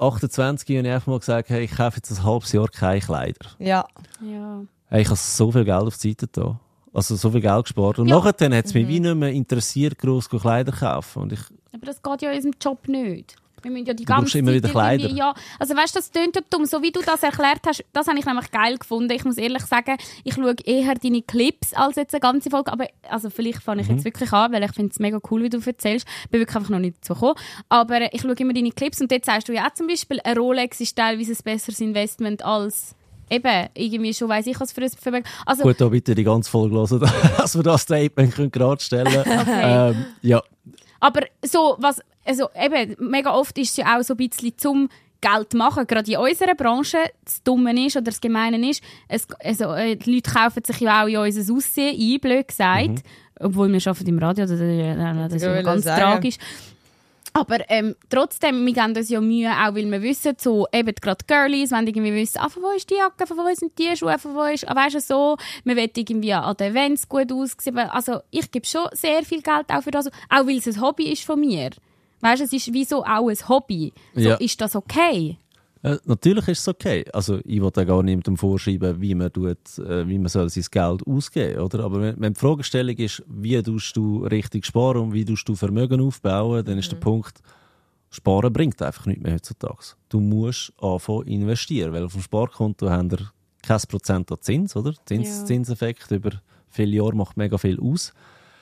28 habe ich einfach mal gesagt, hey, ich kaufe jetzt ein halbes Jahr keine Kleider. Ja. Ja. Hey, ich habe so viel Geld auf die Seite da. Also so viel Geld gespart. Und nachher hat es mich wie nicht mehr interessiert, gross Kleider kaufen. Und Aber das geht ja in unserem Job nicht. Wir müssen ja die Du brauchst ganze immer Zeit wieder Kleider. Ja, also weißt du, das tönt ja dumm. So wie du das erklärt hast, das habe ich nämlich geil gefunden. Ich muss ehrlich sagen, ich schaue eher deine Clips als jetzt eine ganze Folge. Aber also vielleicht fange ich jetzt wirklich an, weil ich finde es mega cool, wie du erzählst. Ich bin wirklich einfach noch nicht dazu gekommen. Aber ich schaue immer deine Clips und dort sagst du ja auch zum Beispiel, eine Rolex ist teilweise ein besseres Investment als eben, irgendwie schon weiss ich was für ein also, gut, da bitte die ganze Folge hören, dass wir das Statement gerade stellen können. Okay. Ja. Aber so, also eben, mega oft ist es ja auch so ein bisschen zum Geld machen. Gerade in unserer Branche, das Dumme ist oder das Gemeine ist, die Leute kaufen sich ja auch in unser Aussehen ein, blöd gesagt. Obwohl wir arbeiten im Radio, das ist ja ganz tragisch. Aber trotzdem, wir geben uns ja Mühe, auch weil wir wissen, so eben gerade Girlies, wenn irgendwie wissen, von wo ist die Jacke, von wo sind die Schuhe, von wo ist, weißt du, so, man will irgendwie an den Events gut aussehen. Also ich gebe schon sehr viel Geld auch für das, auch weil es ein Hobby ist von mir. Weißt du, es ist wie so auch ein Hobby. So, Ja. ist das okay? Natürlich ist es okay. Also ich will da gar niemandem vorschreiben, wie man soll sein Geld ausgeben soll. Oder? Aber wenn die Fragestellung ist, wie tust du richtig sparen und wie tust du Vermögen aufbauen, dann ist der Punkt, Sparen bringt einfach nichts mehr heutzutage. Du musst anfangen investieren, weil auf dem Sparkonto haben wir kein Prozent an Zins, oder? Zinseffekt über viele Jahre macht mega viel aus.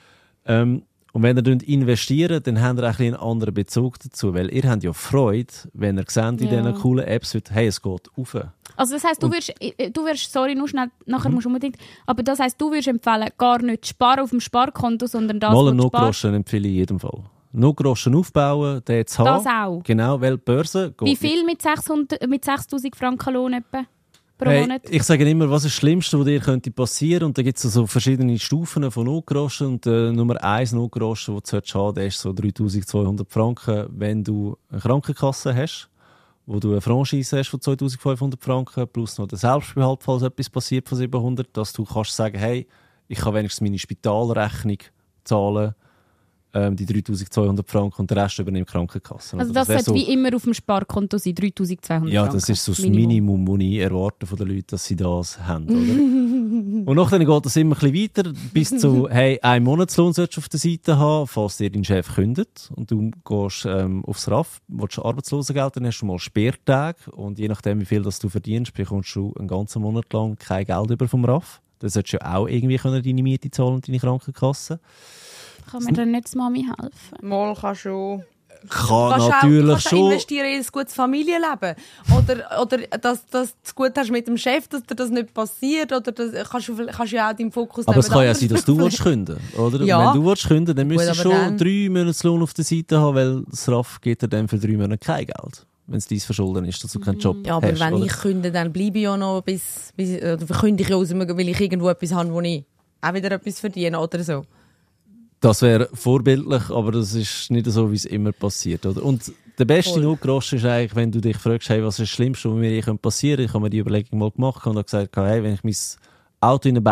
Und wenn ihr investiert, dann habt ihr auch einen anderen Bezug dazu, weil ihr habt ja Freude, wenn ihr seht in diesen coolen Apps, hey, es geht rauf. Also das heisst, du wirst, sorry, nur schnell, nachher musst du unbedingt, aber das heisst, du würdest empfehlen, gar nicht sparen auf dem Sparkonto, sondern das, Mal was einen du sparst. Notgroschen empfehle ich in jedem Fall. Notgroschen aufbauen, den zu haben. Das auch? Genau, weil die Börse geht Wie viel mit 6'000 Franken Lohn etwa pro Monat? Ich sage immer, was ist das Schlimmste, was dir könnte passieren? Und da gibt es so verschiedene Stufen von Notgroschen. Und Nummer 1 Notgroschen, den du haben solltest, der ist so 3'200 Franken, wenn du eine Krankenkasse hast, wo du eine Franchise hast von 2'500 Franken, plus noch den Selbstbehalt, falls etwas passiert, von 700, dass du kannst sagen, hey, ich kann wenigstens meine Spitalrechnung zahlen, die 3'200 Franken und den Rest übernimmt die Krankenkasse. Also das sollte wie immer auf dem Sparkonto sein, 3'200 Franken. Ja, das ist so das Minimum, das ich erwarte von den Leuten, dass sie das haben. Oder? Und nachher geht das immer ein bisschen weiter, bis zu, hey, 1 Monatslohn solltest du auf der Seite haben, falls dir dein Chef kündigt und du gehst aufs RAF, willst du Arbeitslosengeld, dann hast du mal Sperrtage und je nachdem, wie viel das du verdienst, bekommst du einen ganzen Monat lang kein Geld über vom RAF. Dann solltest du ja auch irgendwie deine Miete zahlen und deine Krankenkasse. Kann mir dann nicht die Mami helfen? Mal kann schon. Kann Kannst natürlich auch schon. investieren in ein gutes Familienleben. Oder dass du es gut hast mit dem Chef, dass dir das nicht passiert. Oder kannst du ja auch deinen Fokus Aber es kann ja sein, dass du willst. künden oder? Ja. Wenn du künden dann müsstest du aber schon dann- 3 Monatslohn auf der Seite haben, weil das RAF gibt dir dann für 3 Monate kein Geld. Wenn es dein Verschulden ist, dass du keinen Job Ja, aber hast. wenn oder? ich künde, dann bleibe ich ja noch oder verkünde ich ja aus, weil ich irgendwo etwas habe, wo ich auch wieder etwas verdiene oder so. Das wäre vorbildlich, aber das ist nicht so, wie es immer passiert. Oder? Und der beste Notgroschen ist eigentlich, wenn du dich fragst, hey, was ist das Schlimmste, was mir je passieren könnte. Ich habe mir die Überlegung mal gemacht und habe gesagt, hey, wenn ich mein Auto in einen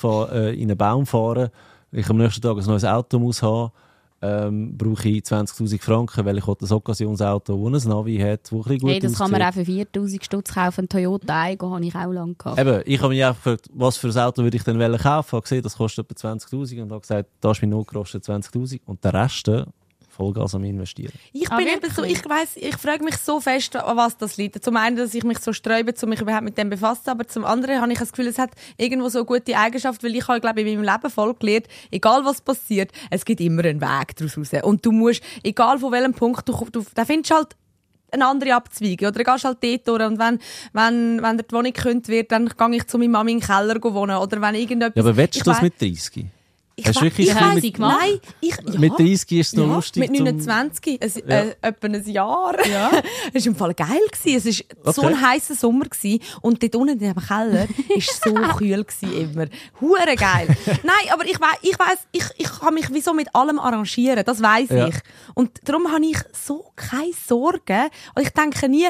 Baum fahren, ich am nächsten Tag ein neues Auto muss haben, brauche ich 20'000 Franken, weil ich ein Occasionsauto, das ein Navi hat, das ein bisschen gut Hey, das kann man aussieht. auch für 4'000 Stutz kaufen. Ein Toyota Aygo habe ich auch lange gehabt. Eben, ich habe mich einfach gefragt, was für ein Auto würde ich denn kaufen? Ich habe gesehen, das kostet etwa 20'000 und habe gesagt, da ist mein Notgroschen 20'000 und der Rest Vollgas am Investieren. Ich Ah, bin wirklich? eben so, ich frage mich so fest, an was das liegt. Zum einen, dass ich mich so sträube, um mich überhaupt mit dem befassen, aber zum anderen habe ich das Gefühl, es hat irgendwo so eine gute Eigenschaft, weil ich habe, glaube ich, in meinem Leben voll gelernt, egal was passiert, es gibt immer einen Weg daraus raus. Und du musst, egal von welchem Punkt, da findest du halt eine andere Abzweigung. Oder du gehst halt dort durch. Und wenn dir die Wohnung gekündigt wird, dann gehe ich zu meiner Mami in den Keller wohnen. Oder wenn irgendetwas... Ja, aber willst du Ich das weiss- mit 30? Hast du wirklich viel gemacht? Nein, mit 30 ist es noch lustig. Mit 29, etwa ein Jahr. Ja. Es war im Fall geil. Es war so ein heißer Sommer und dort unten im Keller war es so kühl immer. Hure geil. Nein, aber ich weiss, ich kann mich wie so mit allem arrangieren, das weiss ich. Und darum habe ich so keine Sorgen. Und ich denke nie,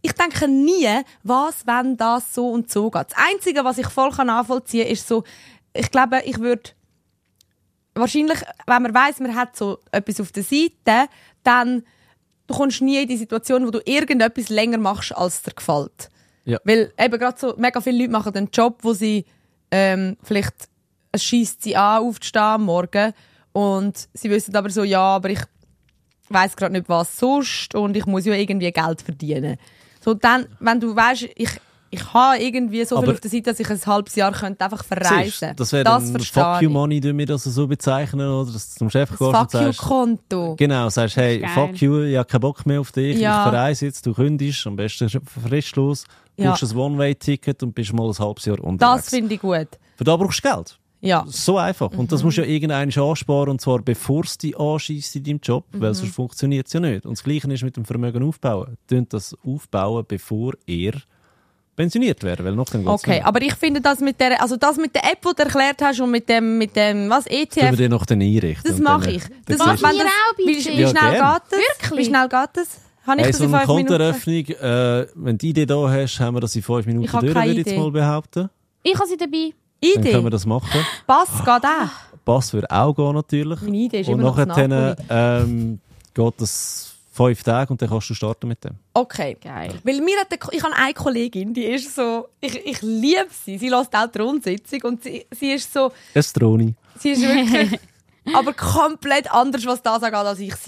was, wenn das so und so geht. Das Einzige, was ich voll nachvollziehen kann, ist so, ich glaube, ich würde wahrscheinlich, wenn man weiss, man hat so etwas auf der Seite, dann du kommst nie in die Situation, wo du irgendetwas länger machst, als dir gefällt. Ja. Weil eben gerade so mega viele Leute machen einen Job, wo sie vielleicht es scheisst sie an, aufzustehen am Morgen und sie wissen aber so, ja, aber ich weiss gerade nicht, was sonst und ich muss ja irgendwie Geld verdienen. So dann, wenn du weisst, ich habe irgendwie so viel auf der Seite, dass ich ein halbes Jahr könnte einfach verreisen. Das wäre ein Fuck you Money, wie wir das so bezeichnen, oder? Dass du zum Chef gehst und sagst... Fuck you Konto. Genau, sagst, hey, fuck you, ich habe keinen Bock mehr auf dich, ich verreise jetzt, du kündigst, am besten fristlos, buchst ein One-Way-Ticket und bist mal ein halbes Jahr unterwegs. Das finde ich gut. Für da brauchst du Geld. Ja. So einfach. Und das musst du ja irgendwann ansparen, und zwar bevor es dich anscheisst in deinem Job, weil sonst funktioniert es ja nicht. Und das Gleiche ist mit dem Vermögen aufbauen. Tönt das aufbauen, bevor ihr pensioniert werden, weil noch dann geht's okay, aber ich finde das mit der App, die du erklärt hast und mit dem was ETF. Können wir dir noch dann einrichten? Das mache ich. Das machst du mir auch bitte. Wie schnell geht das? Wirklich? Wie schnell geht das? Habe ich das so in 5 Minuten? Kontoeröffnung, wenn du die Idee da hast, haben wir das in 5 Minuten durch, würde ich jetzt mal behaupten. Ich habe sie dabei. Dann können wir das machen. Pass geht auch. Pass würde auch gehen, natürlich. Meine Idee ist und immer noch das nachher geht das 5 Tage und dann kannst du starten mit dem. Okay. Geil. Weil ich habe eine Kollegin, die ist so, ich liebe sie. Sie hört auch die Rundsitzung und sie ist so... Estroni. Sie ist wirklich... aber komplett anders, was das angeht, als ich.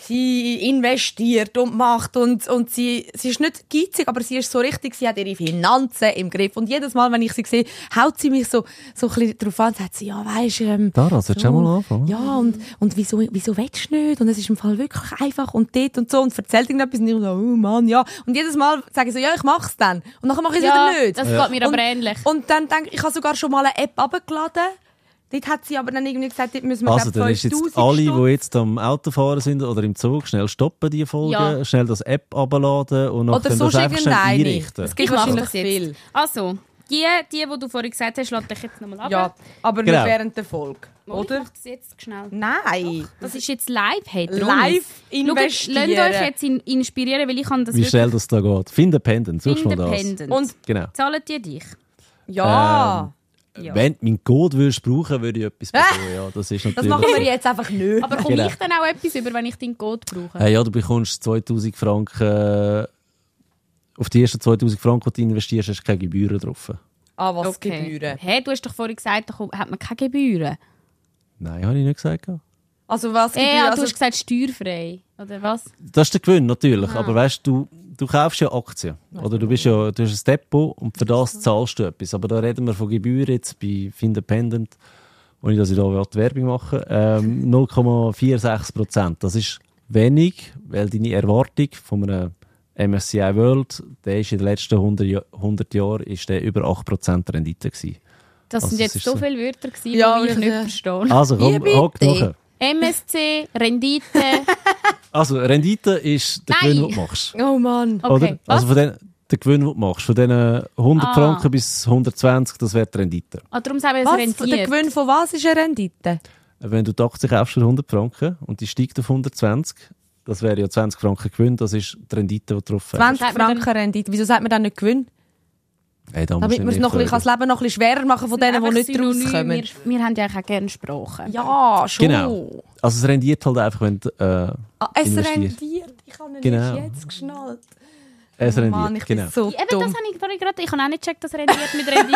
Sie investiert und macht und sie ist nicht geizig, aber sie ist so richtig, sie hat ihre Finanzen im Griff. Und jedes Mal, wenn ich sie sehe, haut sie mich so ein bisschen drauf an und sagt sie, ja, weisst du... Dara, solltest du auch mal anfangen? Ja, und wieso willst du nicht? Und es ist im Fall wirklich einfach und dort und so und erzählt irgendetwas und ich so, oh Mann, ja. Und jedes Mal sage ich so, ja, ich mach's dann. Und nachher mache ich es wieder nicht. Das geht mir aber ähnlich. Und dann denke ich, habe sogar schon mal eine App runtergeladen. Dort hat sie aber dann irgendwie gesagt, dort müssen wir also dann ist jetzt alle, die jetzt am Autofahren sind oder im Zug, schnell stoppen die Folge, schnell das App runterladen und dann das einfach schnell einrichten. Es gibt wahrscheinlich viel. Also, die du vorhin gesagt hast, lade ich jetzt nochmal ab. Ja, aber nicht während der Folge, oder? Ich mache das jetzt schnell. Nein. Das ist jetzt live. Hey, live investieren. Lasst euch jetzt inspirieren, weil ich kann das wie schnell das da geht. Findependent, suchst mal das. Und genau. zahlen die dich? Ja. Ja. Wenn du meinen Code brauchen würde ich etwas bekommen. Ja, das ist natürlich... Das machen wir jetzt einfach nicht. Aber komme ich dann auch etwas über, wenn ich deinen Code brauche? Hey, ja, du bekommst 2000 Franken... auf die ersten 2000 Franken, die du investierst, hast du keine Gebühren drauf. Ah, was Gebühren? Hey, du hast doch vorhin gesagt, da hat man keine Gebühren. Nein, habe ich nicht gesagt. Also was Gebühren? Ja, du hast gesagt steuerfrei, oder was? Das ist der Gewinn, natürlich. Aber weißt du kaufst ja Aktien. Oder du hast ein Depot und für das zahlst du etwas. Aber da reden wir von Gebühren jetzt bei Findependent, ohne dass ich da Werbung mache, 0,46%. Das ist wenig, weil deine Erwartung von einem MSCI World, der ist in den letzten 100 Jahren ist der über 8% Rendite gewesen. Das sind jetzt so viele Wörter gewesen, ja, die ich nicht verstehe. Also komm, hock nach. MSC, Rendite. Also Rendite ist der Gewinn, den du machst. Oh Mann. Okay. Oder? Also von der Gewinn, den du machst, von diesen 100 Franken bis 120, das wäre die Rendite. Darum sagen wir es rentiert. Der Gewinn von was ist eine Rendite? Wenn du die Aktie kaufst für 100 Franken und die steigt auf 120, das wäre ja 20 Franken Gewinn, das ist die Rendite, die drauf 20 Franken Rendite. Wieso sagt man dann nicht Gewinn? Hey, damit man das Leben noch ein bisschen schwerer machen von denen, die nicht rauskommen. Wir haben ja auch gerne Sprache. Ja, schon. Genau. Also es rendiert halt einfach, wenn du es rendiert? Ich habe nicht jetzt geschnallt. Es rendiert, Mann, ich genau. bin so Eben, dumm. das habe ich gerade. Ich habe auch nicht gecheckt, dass rendiert mit Rendite.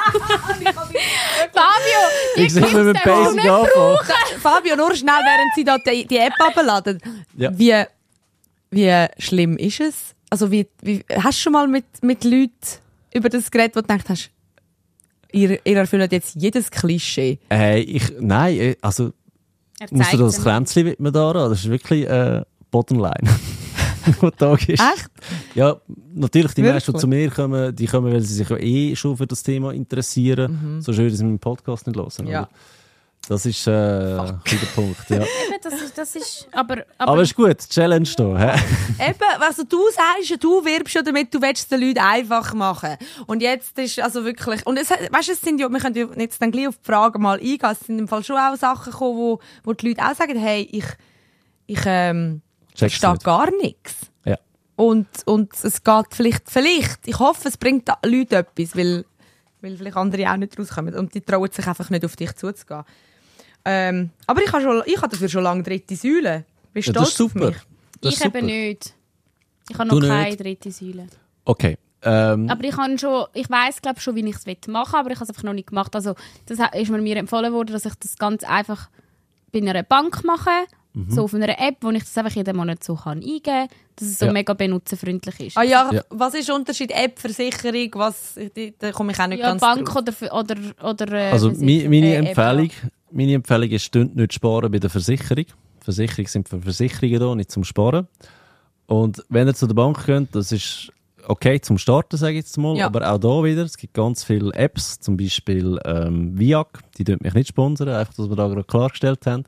Fabio, ich sehe mir mit Basic anfangen. Fabio, nur schnell, während sie da die App abladen. Ja. Wie schlimm ist es? Also wie hast du schon mal mit Leuten über das Gerät, wo du gedacht hast, ihr erfüllt jetzt jedes Klischee? Nein, also musst du das Kränzchen widmen daran? Das ist wirklich Bottomline. Ist. Echt? Ja, natürlich, die meisten, die zu mir kommen, die kommen, weil sie sich schon für das Thema interessieren. Sonst würden sie meinen Podcast nicht hören. Ja. Das ist der Punkt, ja. Eben, das ist Aber ist gut, Challenge da. Hä? Eben, also du sagst, du wirbst ja damit, du willst es den Leuten einfach machen. Und jetzt ist also wirklich, und es, weißt, es sind ja, wir können ja jetzt dann gleich auf die Frage mal eingehen, es sind im Fall schon auch Sachen gekommen, wo die Leute auch sagen, hey, ich verstehe gar nichts. Ja. Und es geht vielleicht, ich hoffe, es bringt den Leuten etwas, weil vielleicht andere auch nicht rauskommen und die trauen sich einfach nicht auf dich zuzugehen. Aber ich habe dafür schon lange dritte Säule. Bist du stolz auf mich? Ich eben nicht. Ich habe noch keine dritte Säule. Okay. Aber ich weiss, glaube schon, wie ich es machen will, aber ich habe es einfach noch nicht gemacht. Also, das ist mir empfohlen worden, dass ich das ganz einfach bei einer Bank mache, so auf einer App, wo ich das einfach jeden Monat so eingeben kann, dass es so mega benutzerfrentlich ist. Ah ja, was ist der Unterschied? App, Versicherung, da komme ich auch nicht ganz Bank drauf. oder also meine Empfehlung ist, nicht sparen bei der Versicherung. Versicherungen sind für Versicherungen da, nicht zum Sparen. Und wenn ihr zu der Bank geht, das ist okay zum Starten, sage ich jetzt mal, aber auch da wieder, es gibt ganz viele Apps, zum Beispiel Viag, die dürfen mich nicht sponsern, einfach, dass wir da gerade klargestellt haben.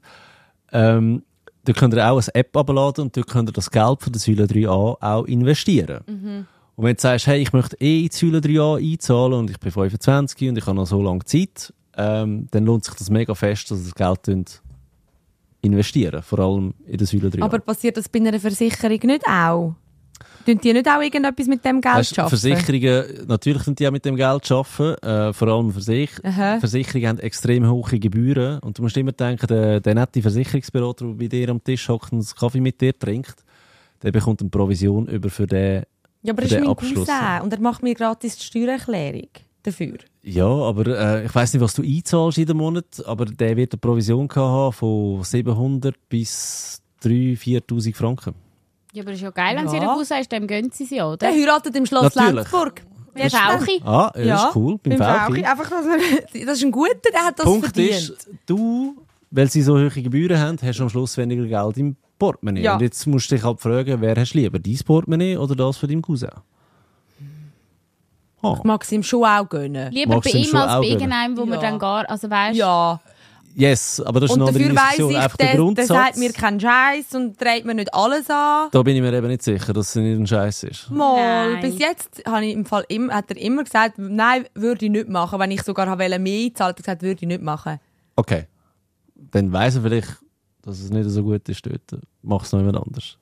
Da könnt ihr auch eine App abladen und dort könnt ihr das Geld von der Säule 3a auch investieren. Und wenn du sagst, hey, ich möchte in die Säule 3a einzahlen und ich bin 25 und ich habe noch so lange Zeit, dann lohnt sich das mega fest, dass ihr das Geld investieren, vor allem in der Säule 3a. Aber passiert das bei einer Versicherung nicht auch? Tun die nicht auch irgendetwas mit dem Geld arbeiten? Versicherungen, natürlich tun die auch mit dem Geld arbeiten, vor allem Versicherungen haben extrem hohe Gebühren und du musst immer denken, der nette Versicherungsberater, der bei dir am Tisch hockt und einen Kaffee mit dir trinkt, der bekommt eine Provision über für den Abschluss. Ja, aber das ist mein Cousin und er macht mir gratis die Steuererklärung dafür. Ja, aber ich weiss nicht, was du einzahlst jeden Monat, aber der wird eine Provision haben von 700 bis 3'000, 4'000 Franken. Ja, aber das ist ja geil, wenn sie ihr Cousin ist, dann gönnt sie ja, oder? Der heiratet im Schloss Lenzburg. Der Fauchi. Ah, ja, ist cool, beim Fauchi. Einfach, das ist ein guter, der hat das Punkt verdient. Ist, du, weil sie so hohe Gebühren haben, hast du am Schluss weniger Geld im Portemonnaie. Ja. Und jetzt musst du dich halt fragen, wer hast du lieber, dein Portemonnaie oder das von deinem Cousin? Oh. Ich mag es ihm schon auch gönnen. Lieber bei ihm als bei irgendeinem, wo man dann gar, also weißt. Ja. Yes, aber das ist und eine andere Diskussion. Einfach der Grundsatz. Der sagt mir keinen Scheiß und dreht mir nicht alles an. Da bin ich mir eben nicht sicher, dass es nicht ein Scheiß ist. Mal, bis jetzt hat er immer gesagt, nein, würde ich nicht machen. Wenn ich sogar mehr einzahlen, hat er gesagt, würde ich nicht machen. Okay. Dann weiss er vielleicht, dass es nicht so gut ist dort. Mach es noch jemand anders.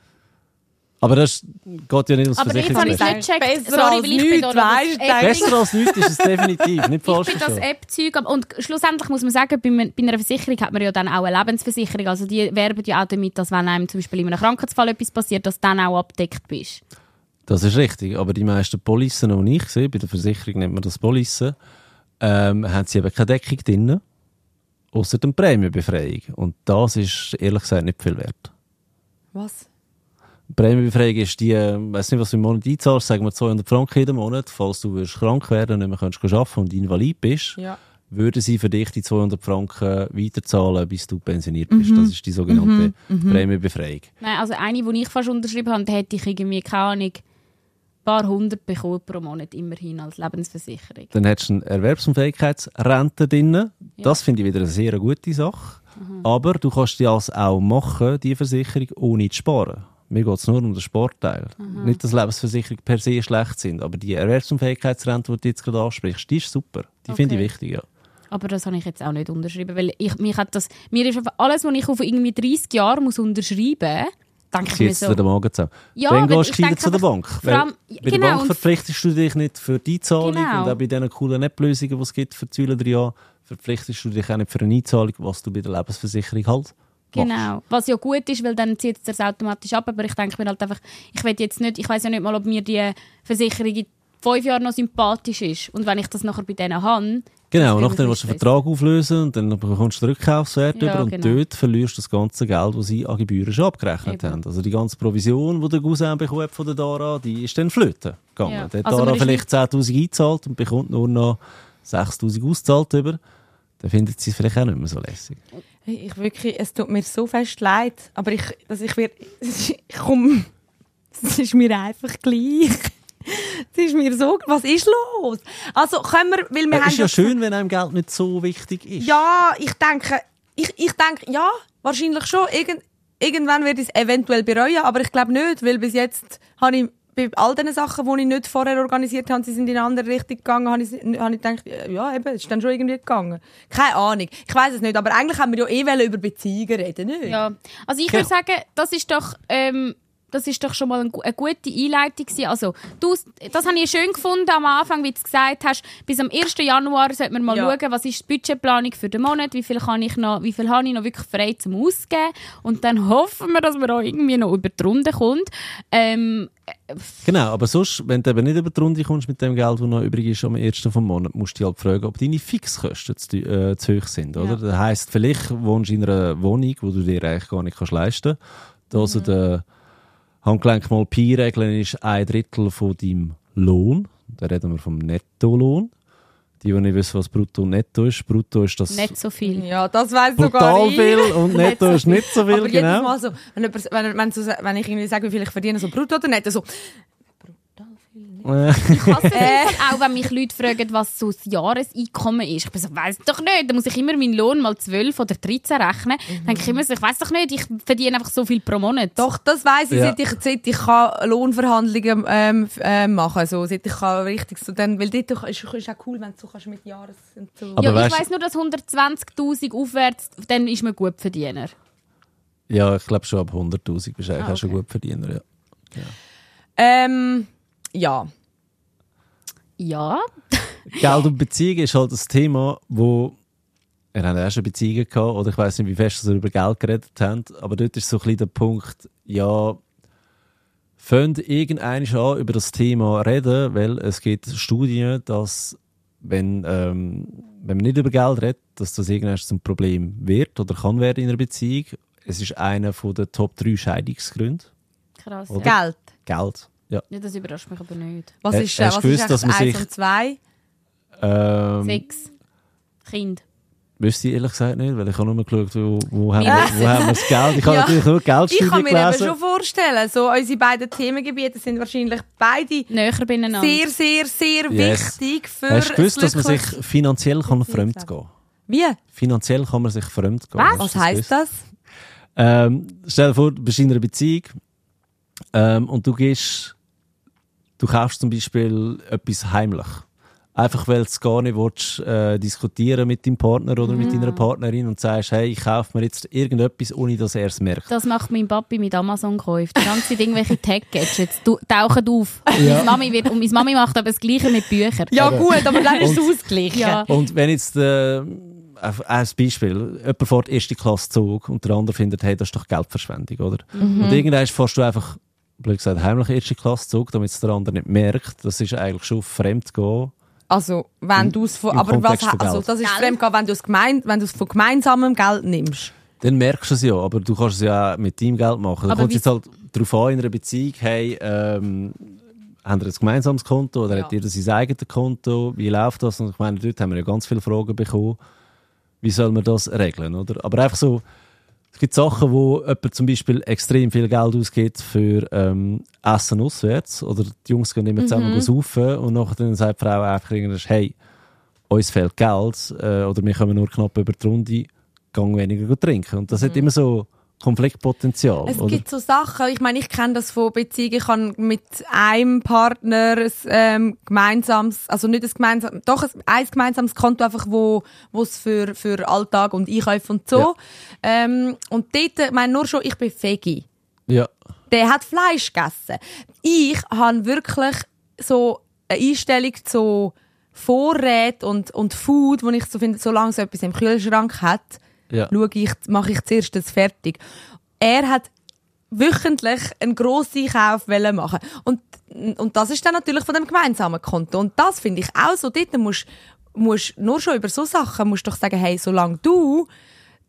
Aber das geht ja nicht ums Versicherungsrecht. Aber jetzt habe ich es nicht gecheckt. Besser als nichts, weißt. Besser als nichts ist es definitiv. Nicht falsch. Ich bin das App-Zeug. Und schlussendlich muss man sagen, bei einer Versicherung hat man ja dann auch eine Lebensversicherung. Also die werben ja auch damit, dass wenn einem zum Beispiel in einem Krankheitsfall etwas passiert, dass du dann auch abgedeckt bist. Das ist richtig. Aber die meisten Policen, die ich sehe, bei der Versicherung nennt man das Policen, haben sie eben keine Deckung drin, ausser der Prämienbefreiung. Und das ist ehrlich gesagt nicht viel wert. Was? Prämienbefreiung ist die, ich weiss nicht, was du im Monat einzahlst, sagen wir 200 Franken jeden Monat. Falls du krank werden und nicht mehr arbeiten kannst und invalid bist, würden sie für dich die 200 Franken weiterzahlen, bis du pensioniert bist. Das ist die sogenannte Prämienbefreiung. Nein, also eine, die ich fast unterschrieben habe, hätte ich irgendwie, keine Ahnung, ein paar hundert bekommen pro Monat immerhin als Lebensversicherung. Dann hättest du eine Erwerbsunfähigkeitsrente drin. Das finde ich wieder eine sehr gute Sache. Aber du kannst das auch machen, die Versicherung, ohne zu sparen. Mir geht es nur um den Sportteil. Nicht, dass Lebensversicherungen per se schlecht sind, aber die Erwerbsunfähigkeitsrente, die du jetzt gerade ansprichst, die ist super. Die finde ich wichtig, ja. Aber das habe ich jetzt auch nicht unterschrieben, weil mir ist alles, was ich auf irgendwie 30 Jahre muss unterschreiben muss, denke ich mir so. Den Magen zusammen. Ja, dann gehst du zu der Bank. Allem, bei der Bank verpflichtest du dich nicht für die Einzahlung und auch bei diesen coolen App-Lösungen, die es gibt für die Säule 3a, verpflichtest du dich auch nicht für eine Einzahlung, was du bei der Lebensversicherung halt. Genau, was ja gut ist, weil dann zieht es das automatisch ab, aber ich denke mir halt einfach, ich weiss ja nicht mal, ob mir die Versicherung in 5 Jahren noch sympathisch ist und wenn ich das nachher bei denen habe... Genau, und nachdem musst du den Vertrag auflösen und dann bekommst du den Rückkaufswert über und dort verlierst du das ganze Geld, das sie an Gebühren schon abgerechnet haben. Also die ganze Provision, die der Cousin bekommt von der Dara, die ist dann flöten gegangen. Ja. Der hat Dara vielleicht 10'000 eingezahlt und bekommt nur noch 6'000 ausgezahlt über. Dann findet sie es vielleicht auch nicht mehr so lässig. Hey, es tut mir so fest leid, aber es ist mir einfach gleich. Es ist mir so, was ist los? Also können wir, weil wir ist ja schön, wenn einem Geld nicht so wichtig ist. Ja, ich denke, ja, wahrscheinlich schon. Irgendwann werde ich es eventuell bereuen, aber ich glaube nicht, weil bis jetzt habe ich bei all den Sachen, die ich nicht vorher organisiert habe, sie sind in eine andere Richtung gegangen, habe ich gedacht, ja, eben, es ist dann schon irgendwie gegangen. Keine Ahnung, ich weiss es nicht, aber eigentlich haben wir ja über Beziehungen reden, nicht? Ja, also ich würde sagen, das ist doch schon mal eine gute Einleitung gewesen. Also, das habe ich schön gefunden am Anfang, wie du gesagt hast. Bis am 1. Januar sollte man mal schauen, was ist die Budgetplanung für den Monat, wie viel habe ich noch wirklich frei zum Ausgeben. Und dann hoffen wir, dass man auch irgendwie noch über die Runde kommt. Genau, aber sonst, wenn du eben nicht über die Runde kommst mit dem Geld, das noch übrig ist am 1. vom Monat, musst du dich halt fragen, ob deine Fixkosten zu hoch sind, oder? Das heisst, vielleicht wohnst du in einer Wohnung, die du dir eigentlich gar nicht leisten kannst. Also der Handgelenk mal Pi-Regeln ist 1/3 von deinem Lohn. Da reden wir vom Nettolohn. Die nicht wissen, was Brutto und Netto ist. Brutto ist das... Nicht so viel. Ja, das weiss sogar brutal ich. viel und Netto ist nicht so viel, aber jedes genau. Mal so, wenn ich irgendwie sage, wie viel ich verdiene, so Brutto oder Netto, so... Ich hasse es auch, wenn mich Leute fragen, was so das Jahreseinkommen ist. Ich bin so, weiss doch nicht. Da muss ich immer meinen Lohn mal 12 oder 13 rechnen. Dann denke ich immer so, ich weiss doch nicht, ich verdiene einfach so viel pro Monat. Doch, das weiss ich, seit ich kann Lohnverhandlungen machen so, seit ich kann richtig so, dann, weil dort ist auch cool, wenn du so kannst mit Jahres... So. Aber ja, ich weiss nur, dass 120'000 aufwärts, dann ist man Gutverdiener. Ja, ich glaube schon ab 100'000 bist du eigentlich auch schon Gutverdiener. Ja. Ja. Geld und Beziehung ist halt das Thema, wo wir haben ja schon Beziehungen gehabt, oder ich weiss nicht, wie fest wir über Geld geredet haben, aber dort ist so ein bisschen der Punkt, ja, fängt irgendwann an über das Thema reden, weil es gibt Studien, dass wenn man nicht über Geld redet, dass das irgendwann zum Problem wird oder kann werden in einer Beziehung. Es ist einer der Top 3 Scheidungsgründe. Krass. Oder? Geld. Ja. Ja, das überrascht mich aber nicht. Was ist gewusst, dass man 1 und 2? 6 Kinder. Wüsste ich ehrlich gesagt nicht, weil ich habe nur geschaut, wo haben wir das Geld. Ich habe natürlich nur Geldstudien Ich kann mir gelesen. eben schon vorstellen, so unsere beiden Themengebiete sind wahrscheinlich beide Näher beieinander. sehr, sehr, sehr wichtig für Hast du gewusst, dass man sich glückliches- finanziell fremd gehen kann? Wie? Finanziell kann man sich fremd gehen. Was heisst das? Stell dir vor, du bist in einer Beziehung und du kaufst zum Beispiel etwas heimlich. Einfach weil du gar nicht willst, diskutieren mit deinem Partner oder mit deiner Partnerin und sagst, hey, ich kaufe mir jetzt irgendetwas, ohne dass er es merkt. Das macht mein Papi mit Amazon-Käufen. Die ganze Zeit irgendwelche Tech-Gadgets tauchen auf. Ja. Meine Mami macht aber das Gleiche mit Büchern. Ja gut, aber dann ist es ausgeglichen. Ja. Und wenn jetzt als Beispiel, jemand fährt die erste Klasse Zug und der andere findet, hey, das ist doch Geldverschwendung, oder? Und irgendwann fährst du einfach, blöd gesagt, heimlich erste Klasse Zug, damit es der andere nicht merkt. Das ist eigentlich schon Fremdgehen. Also, wenn du es von, Im aber was, Kontext von also Geld. das ist Fremdgehen, wenn du es von gemeinsamem Geld nimmst. Dann merkst du es ja, aber du kannst es ja auch mit deinem Geld machen. Da Aber kommt es jetzt halt darauf an, in einer Beziehung, hey, haben wir ein gemeinsames Konto oder hat jeder sein eigenes Konto? Wie läuft das? Und ich meine, dort haben wir ja ganz viele Fragen bekommen. Wie soll man das regeln, oder? Aber einfach so, es gibt Sachen, wo jemand zum Beispiel extrem viel Geld ausgibt für Essen auswärts. Oder die Jungs gehen immer zusammen saufen und nachher sagt die Frau einfach irgendwann, hey, uns fehlt Geld oder wir kommen nur knapp über die Runde, gang weniger trinken. Und das hat immer so Konfliktpotenzial. Es oder? gibt so Sachen, ich meine, ich kenne das von Beziehungen, ich kann mit einem Partner ein gemeinsames, also nicht ein gemeinsames, doch ein gemeinsames Konto einfach, wo es für Alltag und Einkäufe und so. Ja. Und dort, ich meine, nur schon, ich bin Veggie. Ja. Der hat Fleisch gegessen. Ich habe wirklich so eine Einstellung zu Vorräten und Food, wo ich so finde, solange so etwas im Kühlschrank hat, mache ich zuerst das fertig. Er hat wöchentlich einen grossen Einkauf machen. Und das ist dann natürlich von dem gemeinsamen Konto. Und das finde ich auch so. Dort musst nur schon über so Sachen musst doch sagen, hey, solange du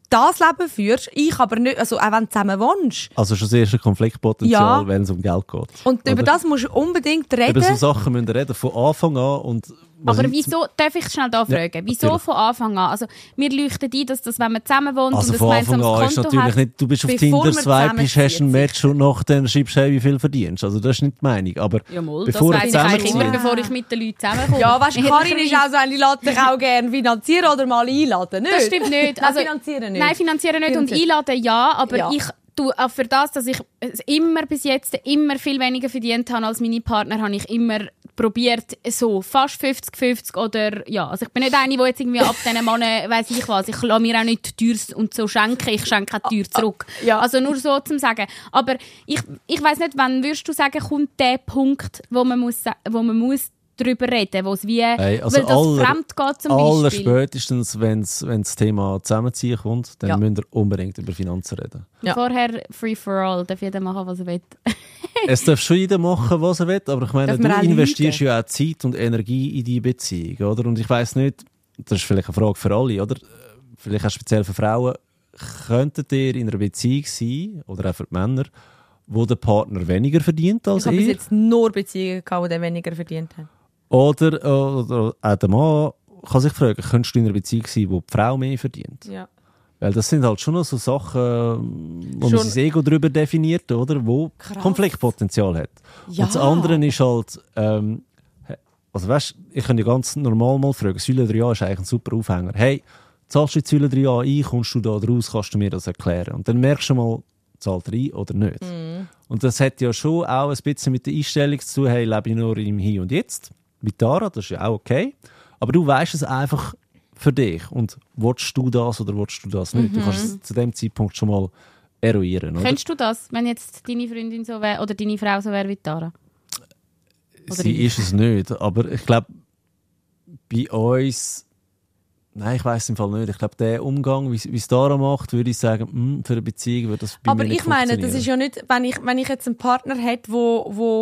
das Leben führst, ich aber nicht, also auch wenn du zusammen wohnst. Also schon das erste Konfliktpotenzial, wenn es um Geld geht. Und oder? Über das musst du unbedingt reden. Über so Sachen müssen wir reden, von Anfang an. Und aber wieso, darf ich schnell da fragen, ja, wieso von Anfang an? Also wir leuchten ein, dass das, wenn man zusammen wohnt also und ein von Anfang gemeinsames an ist Konto natürlich hat, nicht, du bist auf bevor Tinder, wir swipest, hast ein Match zusammenziehen. und nachher schreibst du, hey, wie viel verdienst. Also das ist nicht die Meinung. Aber ja, mal, bevor das weiss ich eigentlich immer, zusammenziehen- bevor ich mit den Leuten zusammenkomme. Ja, weißt du, Karin ist auch so eine, die lässt dich auch gerne finanzieren oder mal einladen, nicht? Das stimmt nicht. Nein, finanzieren nicht. Nein, finanzieren nicht und Finanzieren. einladen ja, aber Ja. ich tue auch für das, dass ich immer bis jetzt immer viel weniger verdient habe als meine Partner, habe ich immer probiert, so fast 50-50 oder ja. Also ich bin nicht eine, die jetzt irgendwie ab diesen Monaten, weiss ich was, ich lasse mir auch nicht teuer und so schenken, ich schenke auch teuer zurück. Ja. Also nur so zum Sagen. Aber ich weiss nicht, wann würdest du sagen, kommt der Punkt, wo man muss darüber reden, wo es wie, Hey, also weil das fremd geht zum Beispiel. Allerspätestens, wenn das Thema Zusammenziehen kommt, dann Ja. müsst ihr unbedingt über Finanzen reden. Ja. Vorher free for all, darf jeder machen, was er will. Es darf schon jeder machen, was er will, aber ich meine, Darf du man auch investierst lügen? ja auch Zeit und Energie in die Beziehung, oder? Und ich weiss nicht, das ist vielleicht eine Frage für alle, oder? Vielleicht auch speziell für Frauen, könntet ihr in einer Beziehung sein, oder auch für die Männer, wo der Partner weniger verdient als Ich habe bis ihr? jetzt nur Beziehungen gehabt, die weniger verdient haben. Oder auch der Mann kann sich fragen, könntest du in einer Beziehung sein, wo die Frau mehr verdient? Ja. Weil das sind halt schon noch so Sachen, wo man Schon- sein Ego darüber definiert, oder? Wo Krass. Konfliktpotenzial hat. Ja. Und das andere ist halt, also weißt, ich kann ja ganz normal mal fragen, Säule 3a ist eigentlich ein super Aufhänger. Hey, zahlst du die Säule 3a ein, kommst du da raus, kannst du mir das erklären? Und dann merkst du mal, zahlt er ein oder nicht. Und das hat ja schon auch ein bisschen mit der Einstellung zu tun, hey, lebe ich nur im Hier und Jetzt. Mit Tara, das ist ja auch okay. Aber du weißt es einfach für dich. Und willst du das oder willst du das nicht? Du kannst es zu dem Zeitpunkt schon mal eruieren, oder? Könntest du das, wenn jetzt deine Freundin so wäre oder deine Frau so wäre wie Tara? Sie ist es nicht. Aber ich glaube, bei uns... Nein, ich weiss im Fall nicht. Ich glaube, der Umgang, wie es Tara macht, würde ich sagen, für eine Beziehung würde das bei Aber mir nicht ich meine, das funktionieren. ist ja nicht, wenn ich jetzt einen Partner hätte, wo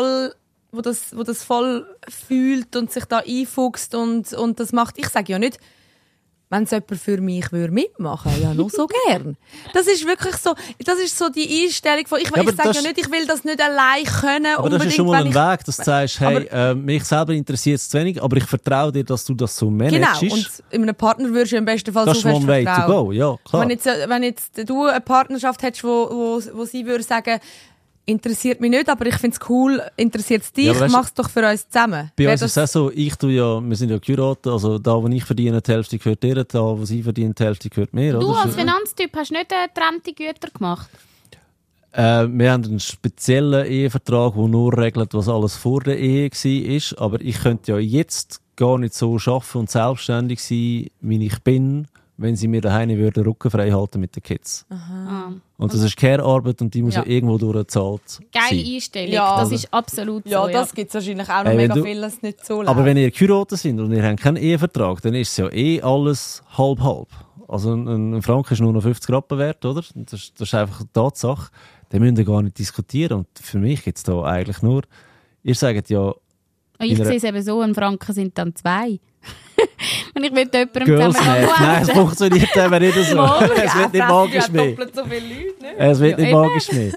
das voll fühlt und sich da einfuchst und das macht. Ich sage ja nicht, wenn es jemand für mich mitmachen würde, ja, noch so gern. Das ist wirklich so, das ist so die Einstellung von, ich aber sage das- ja nicht, ich will das nicht allein können. Aber das ist schon mal ein Weg, dass du sagst, hey, Aber- mich selber interessiert es zu wenig, aber ich vertraue dir, dass du das so managst. Genau, und in einem Partner würdest du im besten Fall das so ist fest one way to vertrauen. go, ja, klar. Wenn jetzt du eine Partnerschaft hättest, wo sie würde sagen, interessiert mich nicht, aber ich finde es cool, interessiert es dich, Ja, aber weißt du, mach's doch für uns zusammen. Bei Wäre uns ist es auch so, wir sind ja geheiratet, also da, wo ich verdiene, die Hälfte gehört dir, da, wo sie verdient, die Hälfte gehört mir. Du oder? als Finanztyp hast nicht getrennte Güter gemacht. Wir haben einen speziellen Ehevertrag, der nur regelt, was alles vor der Ehe war. Aber ich könnte ja jetzt gar nicht so arbeiten und selbstständig sein, wie ich bin, wenn sie mir daheim den Rücken frei halten mit den Kids. Ah. Und das ist Care-Arbeit und die muss ja, Ja. irgendwo durchgezahlt Geile sein. Einstellung, Ja. das ist absolut ja, so. das gibt es wahrscheinlich auch noch Ey, wenn mega du- vieles nicht so Aber wenn ihr geheiratet sind und ihr habt keinen Ehevertrag, dann ist es ja alles halb-halb. Also ein Franken ist nur noch 50 Rappen wert, oder? Das ist einfach eine Tatsache. Den müsst ihr gar nicht diskutieren. Und für mich gibt es da eigentlich nur, ihr sagt ja, Ich sehe es eben so, ein Franken sind dann 2. Wenn ich mit jemandem Girls zusammen Math. Nein, es funktioniert eben nicht so. Es wird nicht magisch mehr. doppelt so viele Leute, ne? Es wird nicht eben. magisch mehr.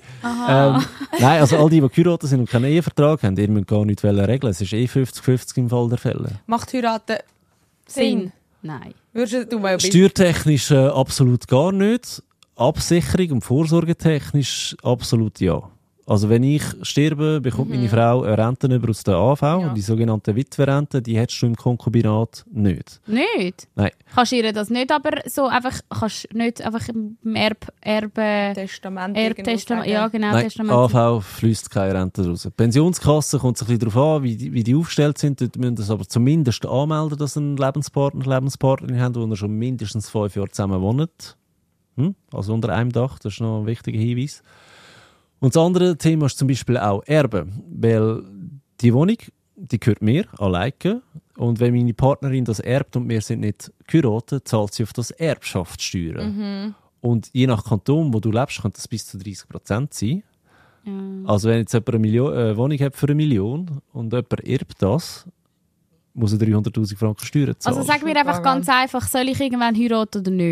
Nein, also all die geheiratet sind und keinen Ehevertrag haben, ihr müsst gar nicht regeln. Es ist 50-50 im Fall der Fälle. Macht Heiraten Sinn? Nein. Würdest du mal Steuertechnisch absolut gar nicht. Absicherung und vorsorgetechnisch absolut ja. Also wenn ich sterbe, bekommt meine Frau eine Rente über aus der AV, Ja. die sogenannte Witwerrente, die hättest du im Konkubinat nicht. Nicht? Nein. Kannst du ihr das nicht, aber so einfach, kannst nicht einfach im Erbe... Testament Erbtestament, ja genau, Nein, Testament. AV fließt keine Rente raus. Die Pensionskasse kommt sich ein bisschen darauf an, wie die aufgestellt sind. Dort müssen sie aber zumindest anmelden, dass sie einen Lebenspartnerin haben, wo ihr schon mindestens 5 Jahre zusammen wohnt. Also unter einem Dach, das ist noch ein wichtiger Hinweis. Und das andere Thema ist zum Beispiel auch Erben, weil die Wohnung, die gehört mir alleine. Und wenn meine Partnerin das erbt und wir sind nicht geheiratet, zahlt sie auf das Erbschaftssteuern. Und je nach Kanton, wo du lebst, könnte das bis zu 30% sein. Also wenn jetzt jemand eine Wohnung hat für 1 Million und jemand erbt das, muss er 300'000 Franken Steuern zahlen. Also sag mir einfach ganz einfach, soll ich irgendwann heiraten oder nicht?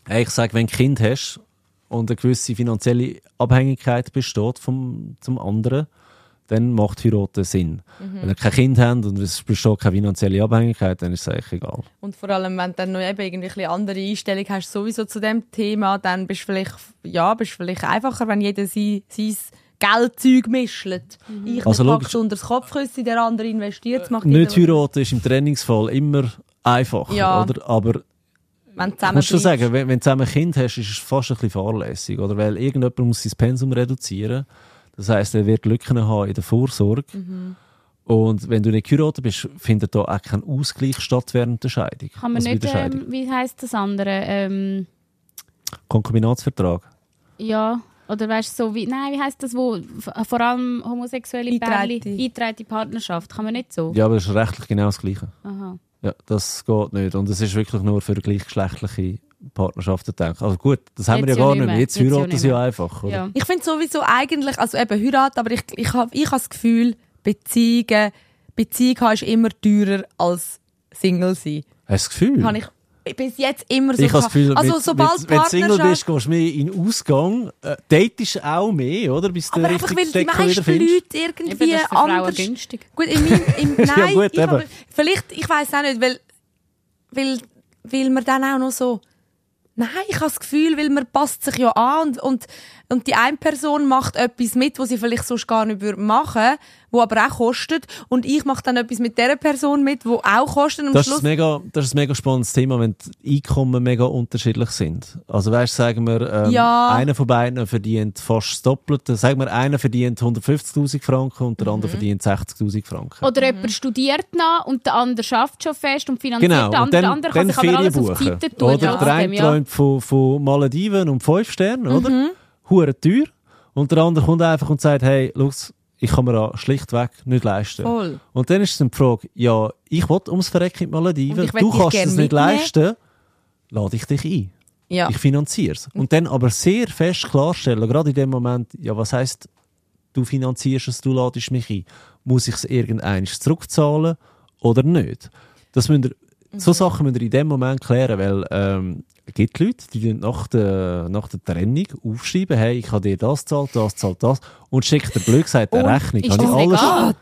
Hey, ich sage, wenn du ein Kind hast und eine gewisse finanzielle Abhängigkeit besteht zum anderen, dann macht Heiraten Sinn. Wenn ihr kein Kind habt und es besteht keine finanzielle Abhängigkeit, dann ist es eigentlich egal. Und vor allem, wenn du dann noch eben irgendwie eine andere Einstellung hast, sowieso zu dem Thema, dann bist du vielleicht einfacher, wenn jeder sein Geldzeug mischt. Ich Also pack's unter das Kopfkissen, der andere investiert es. Nicht heiraten ist im Trainingsfall immer einfacher, Ja. oder? Aber Wenn ich muss schon sagen, wenn du zusammen ein Kind hast, ist es fast ein bisschen fahrlässig, oder? Weil irgendjemand muss sein Pensum reduzieren. Das heisst, er wird Lücken haben in der Vorsorge. Und wenn du nicht geheiratet bist, findet da auch kein Ausgleich statt während der Scheidung. Kann man Also nicht, bei der Scheidung. wie heisst das andere? Konkubinatsvertrag. Ja, oder weißt du, wie heisst das, wo vor allem homosexuelle Pärchen eingetragene Partnerschaft, kann man nicht so? Ja, aber das ist rechtlich genau das Gleiche. Aha. Ja, das geht nicht. Und es ist wirklich nur für gleichgeschlechtliche Partnerschaften gedacht. Also gut, das haben wir ja Jetzt gar ja nicht mehr. Jetzt nicht mehr. heiraten sie ja einfach. Oder? Ja. Ich finde sowieso eigentlich, also eben heiraten, aber ich habe das Gefühl, Beziehung haben ist immer teurer als Single sein. Hast du das Gefühl? Habe ich bis jetzt immer so Ich habe das Gefühl, also sobald wenn du Single bist, Partnerschaft... gehst du mehr in den Ausgang. Datest auch mehr, oder? Bis du Aber den einfach, richtigen weil die Stecker wieder meisten findest. Leute Eben, irgendwie das ist für Frauen anders... günstig. Gut, nein, Ja, gut, ich eben. habe, vielleicht, ich weiss auch nicht, weil man dann auch noch so... Nein, ich habe das Gefühl, weil man passt sich ja an und die eine Person macht etwas mit, was sie vielleicht sonst gar nicht machen würde, wo aber auch kostet. Und ich mache dann etwas mit dieser Person mit, wo auch kostet. Und am Das Schluss ist ein mega spannendes Thema, wenn die Einkommen mega unterschiedlich sind. Also weißt, sagen wir, Ja. einer von beiden verdient fast das Doppelte. Sagen wir, einer verdient 150'000 Franken und der andere verdient 60'000 Franken. Oder jemand studiert noch und der andere schafft schon fest und finanziert Genau, den und anderen. Der dann, andere kann dann sich aber alles Ferien auf die buchen. Seite tun. Oder der eine träumt von Malediven und 5 Sternen, oder? Hure teuer. Und der andere kommt einfach und sagt, hey, schau, ich kann mir das schlichtweg nicht leisten. Voll. Und dann ist es dann die Frage, ja, ich will ums Verrecken in die Malediven, Und ich will du dich kannst gerne es nicht mitnehmen. leisten, lade ich dich ein. Ja. Ich finanziere es. Und dann aber sehr fest klarstellen, gerade in dem Moment, ja, was heisst, du finanzierst es, du ladest mich ein. Muss ich es irgendwann zurückzahlen oder nicht? So Sachen müsst ihr in dem Moment klären, weil es gibt Leute, die nach der Trennung aufschreiben, hey, ich habe dir das gezahlt, das und schickt dir blöd gesagt eine Rechnung. ist Habe ich das alles legal?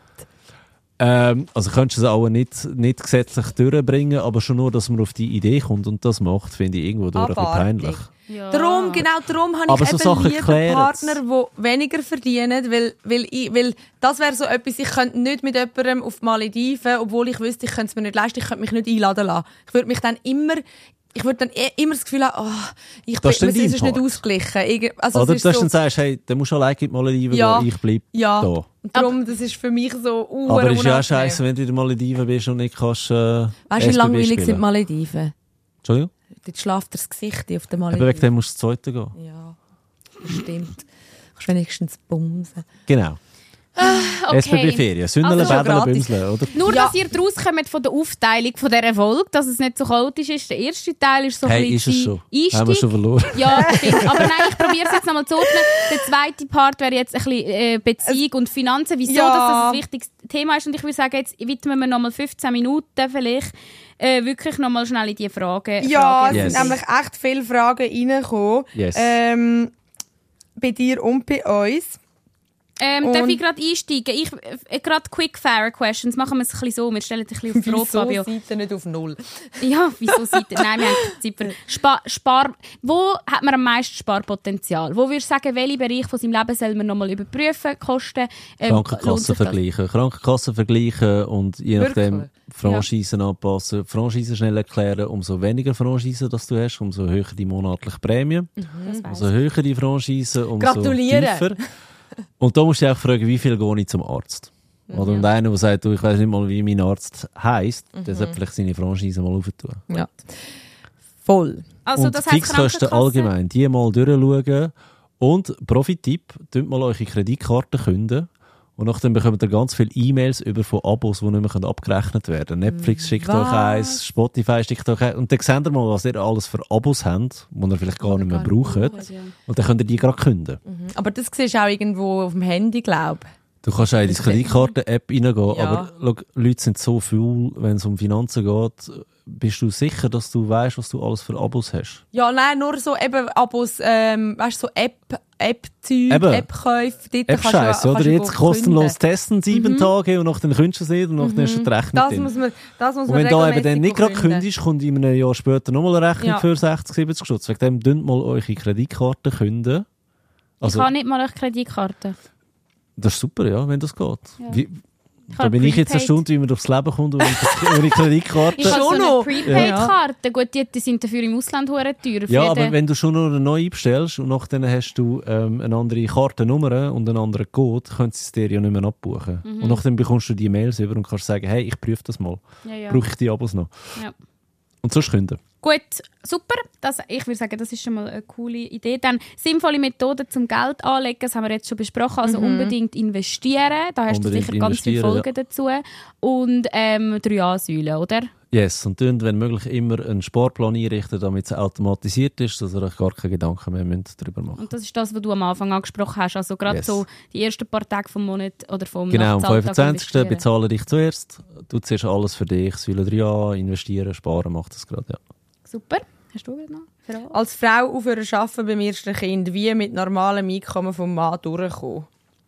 also könntest du es auch nicht gesetzlich durchbringen, aber schon nur, dass man auf die Idee kommt und das macht, finde ich irgendwo durch ein bisschen Abartig. peinlich. Ja. Darum habe Aber ich so eben Sachen lieber klären's. Partner, die weniger verdienen, weil das wäre so etwas, ich könnte nicht mit jemandem auf die Malediven, obwohl ich wüsste, ich könnte es mir nicht leisten, ich könnte mich nicht einladen lassen. Ich würde dann immer das Gefühl haben, Das ist dann es dein ist nicht Part. ausgeglichen. Also Oder es dass ist du dann so, sagst, hey, dann musst du alleine in die Malediven Ja. gehen, ich bleibe ja. da. Und darum, das ist für mich so Aber es ist ja auch unangenehm. scheiße, wenn du in den Malediven bist und nicht kannst Weißt du, wie SBB langweilig sind die spielen. Malediven? Entschuldigung? Dort schlaft das Gesicht auf den Aber wegen Malediven. dem musst du das zweite gehen. Ja, das stimmt. Kannst wenigstens bumsen. Genau. Okay. SBB-Ferien. Sündeln, Also schon Bädeln, gratis. Bümseln, oder? Nur, Ja. dass ihr rauskommt von der Aufteilung von dieser Folge, dass es nicht so chaotisch ist. Der erste Teil ist so ein Hey, ist es bisschen schon. Haben wir schon verloren. Ja, stimmt. Aber nein, ich probiere es jetzt nochmal zu ordnen. Der zweite Part wäre jetzt ein bisschen Beziehung und Finanzen. Wieso Ja. dass das ein wichtiges Thema ist. Und ich würde sagen, jetzt widmen wir nochmal 15 Minuten vielleicht wirklich nochmal schnell in diese Fragen. Ja, Fragen. es Yes. sind nämlich echt viele Fragen reingekommen. Yes. Bei dir und bei uns. Darf Und- ich gerade einsteigen? Gerade Quick-Fire-Questions. Machen wir es ein bisschen so. Wir stellen dich ein bisschen auf die Rot, Fabio. Seite nicht auf 0? Ja, wieso Seite? Nein, wir haben keine Zeit für Wo hat man am meisten Sparpotenzial? Wo würdest du sagen, welche Bereiche von seinem Leben soll man nochmal überprüfen, Kosten? lohnt Krankenkassen sich das? vergleichen. Krankenkassen vergleichen und je nachdem Wirklich? Franchisen anpassen. Franchisen schnell erklären, umso weniger Franchisen das du hast, umso höher die monatliche Prämie. Umso höher die Franchise, umso Gratuliere. tiefer. Und da musst du dich auch fragen, wie viel gehe ich zum Arzt? Oder und einer, der sagt, du, ich weiss nicht mal, wie mein Arzt heisst, der sollte vielleicht seine Franchise mal aufentun. Ja. Voll. Also, und das heisst, Fixkosten allgemein, die mal durchschauen. Und Profi-Tipp, könnt mal eure Kreditkarte künden. Und nachdem bekommt ihr ganz viele E-Mails über von Abos, die nicht mehr abgerechnet werden können. Netflix schickt euch eins, Spotify schickt euch eins. Und dann seht ihr mal, was ihr alles für Abos habt, die ihr vielleicht gar nicht mehr braucht. Und dann könnt ihr die gerade künden. Aber das siehst du auch irgendwo auf dem Handy, glaube ich. Du kannst auch in die Kreditkarte-App reingehen, Ja. aber schau, Leute sind so faul, wenn es um Finanzen geht. Bist du sicher, dass du weißt, was du alles für Abos hast? Ja, nein, nur so eben Abos, weißt du, so App-Zeug, Eben. App-Käufe. Dort kannst du App-Scheiße, ja- oder? kannst du Jetzt go kostenlos künden. testen 7 Tage und nachher kündigst du es nicht und nachher hast du die Rechnung Das drin. muss man Und wenn du eben regelmäßig dann nicht gerade künden. kündigst, kommt in einem Jahr später nochmal eine Rechnung Ja. für 60, 70 Stutz. Wegen dem dünnt mal eure Kreditkarte künden. Ich habe nicht mal eine Kreditkarte. Das ist super, ja, wenn das geht. Ja. Wie, Ich da habe bin ich jetzt Prepaid. erstaunt, wie man aufs Leben kommt und ohne Kreditkarte. Ich habe so Schon eine noch. Prepaid-Karte. Gut, die sind dafür im Ausland hure teuer. Für Ja, jeden- aber wenn du schon noch eine neue bestellst und nachher hast du eine andere Kartennummer und einen anderen Code, können sie es dir ja nicht mehr abbuchen. Und nachher bekommst du die Mails über und kannst sagen, hey, ich prüfe das mal. Ja. Brauche ich die Abos noch? Ja. Und sonst künden. Gut, super. Ich würde sagen, das ist schon mal eine coole Idee. Dann sinnvolle Methoden zum Geld anlegen, das haben wir jetzt schon besprochen. Also unbedingt investieren. Da hast Unbedingt du sicher ganz viele investieren, Folgen dazu. Und 3 Ansäulen, oder? Yes, und dann, wenn möglich, immer einen Sparplan einrichten, damit es automatisiert ist, dass ihr euch gar keine Gedanken mehr darüber machen Und das ist das, was du am Anfang angesprochen hast. Also gerade Yes. so die ersten paar Tage vom Monat oder vom Genau, am Nachtsalltag 25. investieren. bezahle dich zuerst. Du ziehst alles für dich. Säule 3a, investieren, sparen, macht das gerade, ja. Super. Hast du noch Fragen? Als Frau aufhören zu arbeiten beim ersten Kind, wie mit normalem Einkommen vom Mann durchkommen?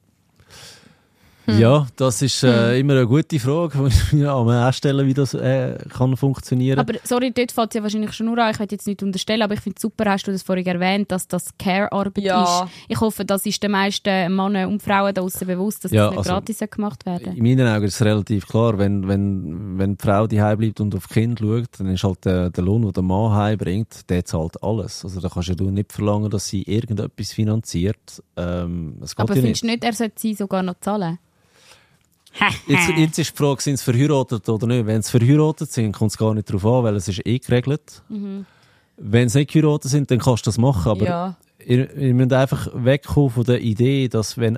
Ja, das ist immer eine gute Frage, die ich mir auch stellen, wie das kann funktionieren. Aber sorry, dort fällt es ja wahrscheinlich schon nur an. Ich will jetzt nicht unterstellen, aber ich finde es super, hast du das vorhin erwähnt, dass das Care-Arbeit Ja. ist. Ich hoffe, das ist den meisten Männern und Frauen da draussen bewusst, dass Ja, das nicht also, gratis gemacht werden. In meinen Augen ist es relativ klar, wenn die Frau daheim bleibt und auf Kind schaut, dann ist halt der Lohn, den der Mann heimbringt, der zahlt alles. Also da kannst ja du nicht verlangen, dass sie irgendetwas finanziert. Das geht Aber ja findest nicht. du nicht, er sollte sie sogar noch zahlen? Jetzt ist die Frage, sind sie verheiratet oder nicht? Wenn sie verheiratet sind, kommt es gar nicht darauf an, weil es ist geregelt. Wenn sie nicht geheiratet sind, dann kannst du das machen. Aber Ja. ihr müsst einfach wegkommen von der Idee, dass wenn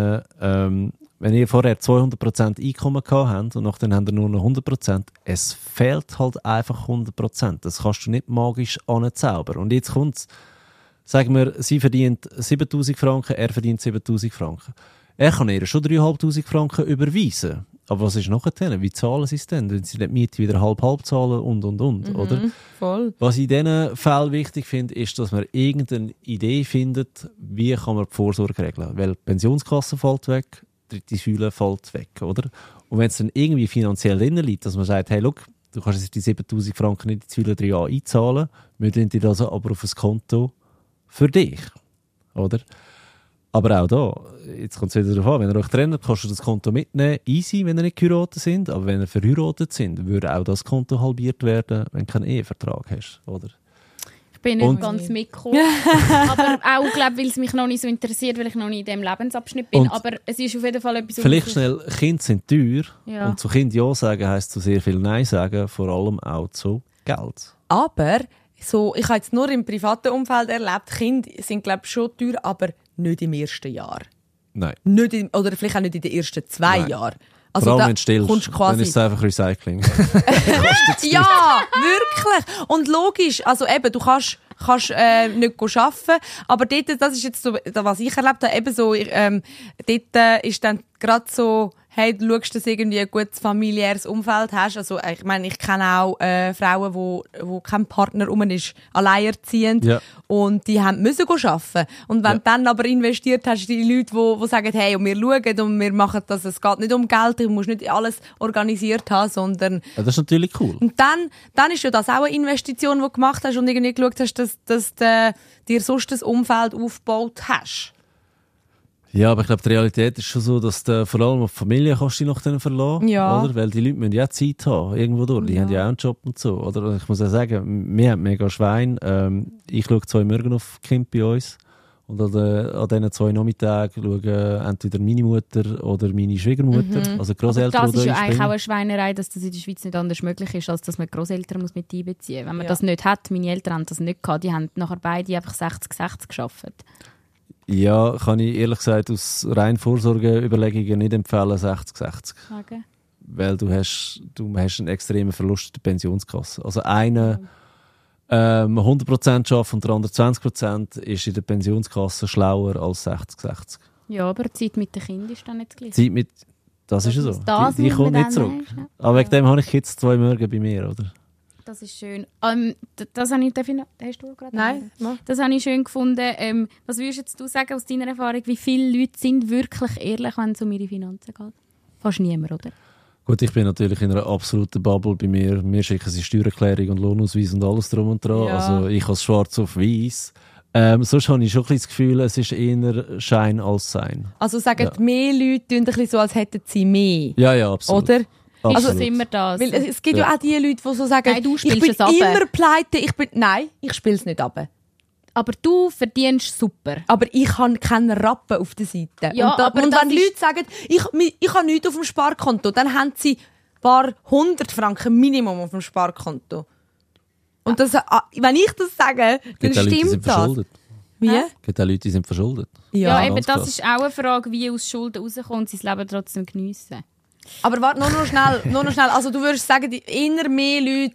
ihr vorher 200% Einkommen gehabt habt und nachher habt ihr nur noch 100%, es fehlt halt einfach 100%. Das kannst du nicht magisch anzaubern. Und jetzt kommt's, sagen wir, sie verdient 7'000 Franken, er verdient 7'000 Franken. Er kann ihr schon 3'500 Franken überweisen. Aber was ist nachher? Wie zahlen sie es denn? Wenn sie die Miete wieder halb zahlen und, oder? Voll. Was ich in diesen Fällen wichtig finde, ist, dass man irgendeine Idee findet, wie kann man die Vorsorge regeln. Weil die Pensionskasse fällt weg, die dritte Säule fällt weg, oder? Und wenn es dann irgendwie finanziell drin liegt, dass man sagt, hey, look, du kannst jetzt die 7'000 Franken nicht in die Säule 3a einzahlen, wir tun dir das aber auf ein Konto für dich, oder? Aber auch da, jetzt kommt es wieder darauf an, wenn ihr euch trennt, kannst du das Konto mitnehmen, easy, wenn ihr nicht geheiratet sind, aber wenn ihr verheiratet sind, würde auch das Konto halbiert werden, wenn du keinen Ehevertrag hast, oder? Ich bin nicht Und- ganz mitgekommen. Aber auch, glaube weil es mich noch nicht so interessiert, weil ich noch nicht in diesem Lebensabschnitt bin. Und aber es ist auf jeden Fall etwas... Vielleicht schnell, Kinder sind teuer Ja. und zu Kind Ja sagen heisst zu sehr viel Nein sagen, vor allem auch zu Geld. Aber so, ich habe jetzt nur im privaten Umfeld erlebt, Kinder sind glaube ich schon teuer, aber nicht im ersten Jahr. Nein. Oder vielleicht auch nicht in den ersten 2 Nein. Jahren. Vor allem, da wenn du stillst, kommst du dann quasi... ist es einfach Recycling. Ja, wirklich. Und logisch, also eben, du kannst nicht arbeiten, aber dort, das ist jetzt so, was ich erlebt habe, eben so, dort ist dann gerade so, hey, du schaust, dass du irgendwie ein gutes familiäres Umfeld hast. Also, ich meine, ich kenne auch Frauen, wo kein Partner rum ist, alleinerziehend. Ja. Und die müssen arbeiten. Und wenn Ja. du dann aber investiert hast, die Leute, die sagen, hey, und wir schauen und wir machen das, es geht nicht um Geld, du musst nicht alles organisiert haben, sondern Ja, das ist natürlich cool. und dann ist ja das auch eine Investition, die du gemacht hast und irgendwie geschaut hast, dass du dir sonst das Umfeld aufgebaut hast. Ja, aber ich glaube, die Realität ist schon so, dass du vor allem auf die Familie kannst du dich noch dann verlassen. Ja. Oder? Weil die Leute müssen ja Zeit haben, irgendwo durch. Die haben ja auch einen Job und so. Oder? Ich muss auch sagen, wir haben mega Schwein. Ich schaue 2 Morgen auf Kind bei uns. Und an diesen 2 Nachmittagen schauen entweder meine Mutter oder meine Schwiegermutter. Also die Aber Grosseltern, das ist die ja da eigentlich auch einspringen. eine Schweinerei, dass das in der Schweiz nicht anders möglich ist, als dass man Grosseltern mit einbeziehen muss. Wenn man Ja. das nicht hat, meine Eltern haben das nicht gehabt, die haben nachher beide einfach 60-60 gearbeitet. Ja, kann ich ehrlich gesagt aus rein Vorsorgeüberlegungen nicht empfehlen, 60-60. Okay. Weil du hast einen extremen Verlust in der Pensionskasse. Also einer 100% schafft und der andere 20% ist in der Pensionskasse schlauer als 60-60. Ja, aber die Zeit mit den Kindern ist dann nicht gleich. Das ist ja so. Das Die kommt nicht zurück. Aber wegen dem habe ich jetzt 2 Morgen bei mir, oder? Das ist schön. Das habe ich... Hast du gerade? Nein. Das habe ich schön gefunden. Was würdest du sagen aus deiner Erfahrung? Wie viele Leute sind wirklich ehrlich, wenn es um ihre Finanzen geht? Fast niemand, oder? Gut, ich bin natürlich in einer absoluten Bubble bei mir. Mir schicken sie Steuererklärung und Lohnausweis und alles drum und dran. Ja. Also ich habe es schwarz auf weiß. Sonst habe ich schon ein bisschen das Gefühl, es ist eher Schein als Sein. Also sagen mehr Leute tun ein bisschen so, als hätten sie mehr. Ja, absolut. Oder? Ist es immer das? Weil es gibt ja auch die Leute, die so sagen, Nein, du ich spielst bin es ab. immer pleite, nein, ich spiele es nicht ab. Aber du verdienst super. Aber ich habe keinen Rappen auf der Seite. Ja, aber und das wenn Leute sagen, ich habe nichts auf dem Sparkonto, dann haben sie ein paar 100 Franken Minimum auf dem Sparkonto. Und das, wenn ich das sage, dann Gibt auch Leute, die stimmt sind das. verschuldet. Wie? Gibt auch Leute, die sind verschuldet. Ja, eben, ganz das krass. ist auch eine Frage, wie aus Schulden rauskommen und sein Leben trotzdem geniessen. Aber warte, nur noch schnell. Also du würdest sagen, eher mehr Leute...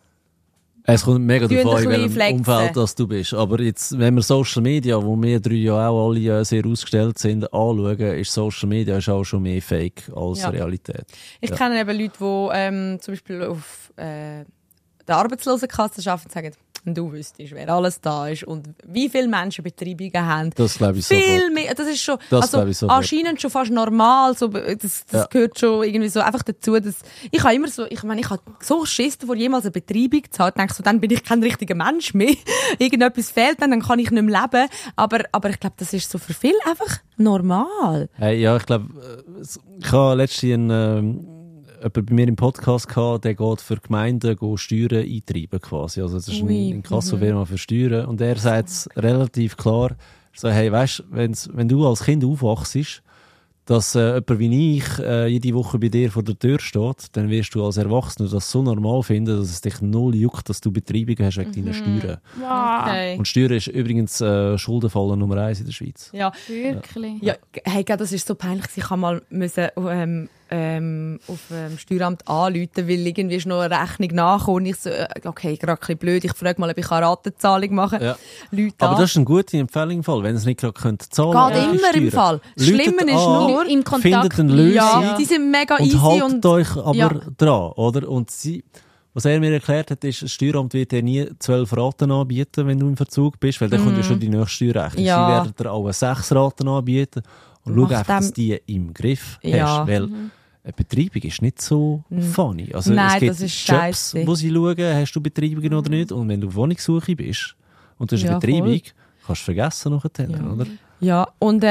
Es kommt mega Tun darauf an, ein in welchem bisschen flexen. Umfeld das du bist. Aber jetzt, wenn wir Social Media, wo wir 3 ja auch alle sehr ausgestellt sind, anschauen, ist Social Media ist auch schon mehr Fake als Realität. Ich kenne eben Leute, die zum Beispiel auf der Arbeitslosenkasse arbeiten und sagen, wenn du wüsstest, wer alles da ist und wie viele Menschen Betreibungen haben. Das glaube ich viel sofort. mehr. Das ist schon glaube ich sofort. anscheinend schon fast normal. So, das gehört schon irgendwie so einfach dazu. Dass, ich habe immer so, ich habe so Schiss davor, jemals eine Betreibung zu haben. Ich denke so, dann bin ich kein richtiger Mensch mehr. Irgendetwas fehlt dann kann ich nicht mehr leben. Aber ich glaube, das ist so für viele einfach normal. Hey, ja, ich glaube, ich habe letztens jemand bei mir im Podcast gehabt, der geht für Gemeinden Steuern eintreiben quasi. Also das ist eine Inkassofirma für Steuern. Und er sagt es relativ klar, so, hey, weißt, wenn du als Kind aufwachst, dass jemand wie ich jede Woche bei dir vor der Tür steht, dann wirst du als Erwachsener das so normal finden, dass es dich null juckt, dass du Betreibungen hast wegen deinen Steuern. Wow. Okay. Und Steuern ist übrigens Schuldenfall Nummer 1 in der Schweiz. Ja. Wirklich? Ja, hey, das ist so peinlich. Ich habe mal auf dem Steueramt anrufen, weil irgendwie ist noch eine Rechnung nachgekommen. Ich so, okay, gerade ein bisschen blöd. Ich frage mal, ob ich eine Ratenzahlung machen kann. Ja. Leute Aber an. das ist eine gute Empfehlung im Fall, wenn es nicht gerade zahlen Geht immer im Fall. Das Schlimme ist nur, in Kontakt findet eine Lösung ja, die sind mega easy und haltet und euch aber ja. dran, oder? Und was er mir erklärt hat, ist, das Steueramt wird dir nie 12 Raten anbieten, wenn du im Verzug bist, weil dann kommt ja schon die nächste Steuerrechnung. Ja. Sie werden dir auch 6 Raten anbieten und schau einfach, dass du die im Griff Ja. hast, weil eine Betreibung ist nicht so funny. Also Nein, es gibt das ist Jobs, scheisse. wo sie schauen, hast du Betreibungen oder nicht, und wenn du auf Wohnungssuche bist und du hast eine Ja, Betreibung, voll. kannst du vergessen nachher, oder? Ja, und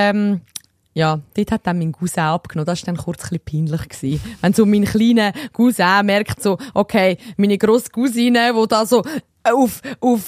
ja, dort hat dann mein Cousin abgenommen. Das war dann kurz ein bisschen peinlich gewesen. Wenn so mein kleiner Cousin merkt, so, okay, meine grosse Cousine, die da so auf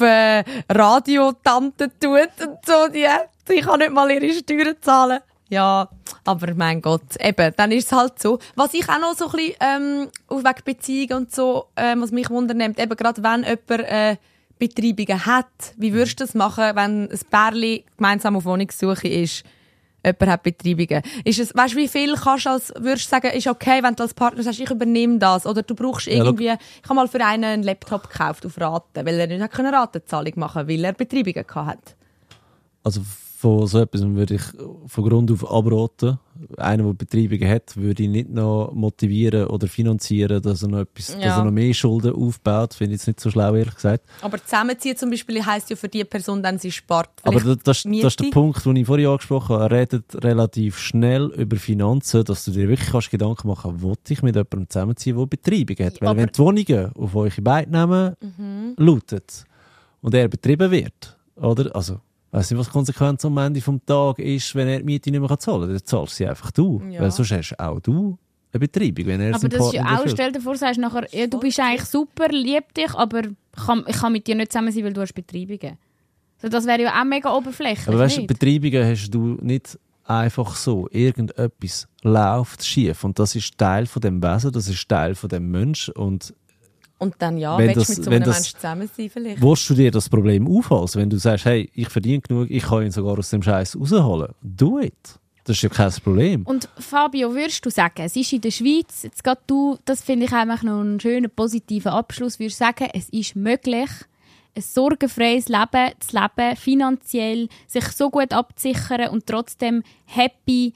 Radiotante tut und so, die kann nicht mal ihre Steuern zahlen. Ja, aber mein Gott, eben, dann ist es halt so. Was ich auch noch so ein bisschen, wegen Beziehungen und so, was mich wundernimmt, eben gerade wenn jemand, Betreibungen hat, wie würdest du das machen, wenn ein Pärchen gemeinsam auf Wohnungssuche ist? Jemand hat Betreibungen. Ist es, weißt du, wie viel würdest du sagen, ist okay, wenn du als Partner sagst, ich übernehme das? Oder du brauchst irgendwie, ich habe mal für einen Laptop gekauft auf Raten, weil er nicht eine Ratenzahlung machen konnte, weil er Betreibungen hatte. Also von so etwas würde ich von Grund auf abraten. Einer, der Betreibungen hat, würde ich nicht noch motivieren oder finanzieren, dass er noch etwas, dass er noch mehr Schulden aufbaut. Finde ich jetzt nicht so schlau, ehrlich gesagt. Aber zusammenziehen zum Beispiel heisst ja für die Person, dann sie spart. Aber das ist der Punkt, den ich vorhin angesprochen habe. Er redet relativ schnell über Finanzen, dass du dir wirklich kannst Gedanken machen kannst, will ich mit jemandem zusammenziehen, der Betreibungen hat. Weil Aber wenn die Wohnungen auf eure beiden Namen lauten und er betrieben wird, oder? Also, ich weiss nicht, was die Konsequenz am Ende des Tages ist, wenn er die Miete nicht mehr zahlen kann. Dann zahlst sie einfach du. Ja. Weil sonst hast auch du eine Betreibung, wenn er Aber das ist ja auch, stell dir vor, sagst nachher, ja, du bist eigentlich super, lieb dich, aber ich kann mit dir nicht zusammen sein, weil du hast Betreibungen. Also das wäre ja auch mega oberflächlich. Aber weißt du, nicht? Betreibungen hast du nicht einfach so. Irgendetwas läuft schief. Und das ist Teil von dem Wesen, das ist Teil von dem Mensch. Und dann wenn willst du das- mit so wenn einem das- Menschen zusammen sein vielleicht. willst du dir das Problem aufhalten? Wenn du sagst, hey, ich verdiene genug, ich kann ihn sogar aus dem Scheiß rausholen. Do it. Das ist ja kein Problem. Und Fabio, würdest du sagen, es ist in der Schweiz, jetzt gerade du, das finde ich einfach noch einen schönen positiven Abschluss, würdest du sagen, es ist möglich, ein sorgenfreies Leben zu leben, finanziell, sich so gut abzusichern und trotzdem happy,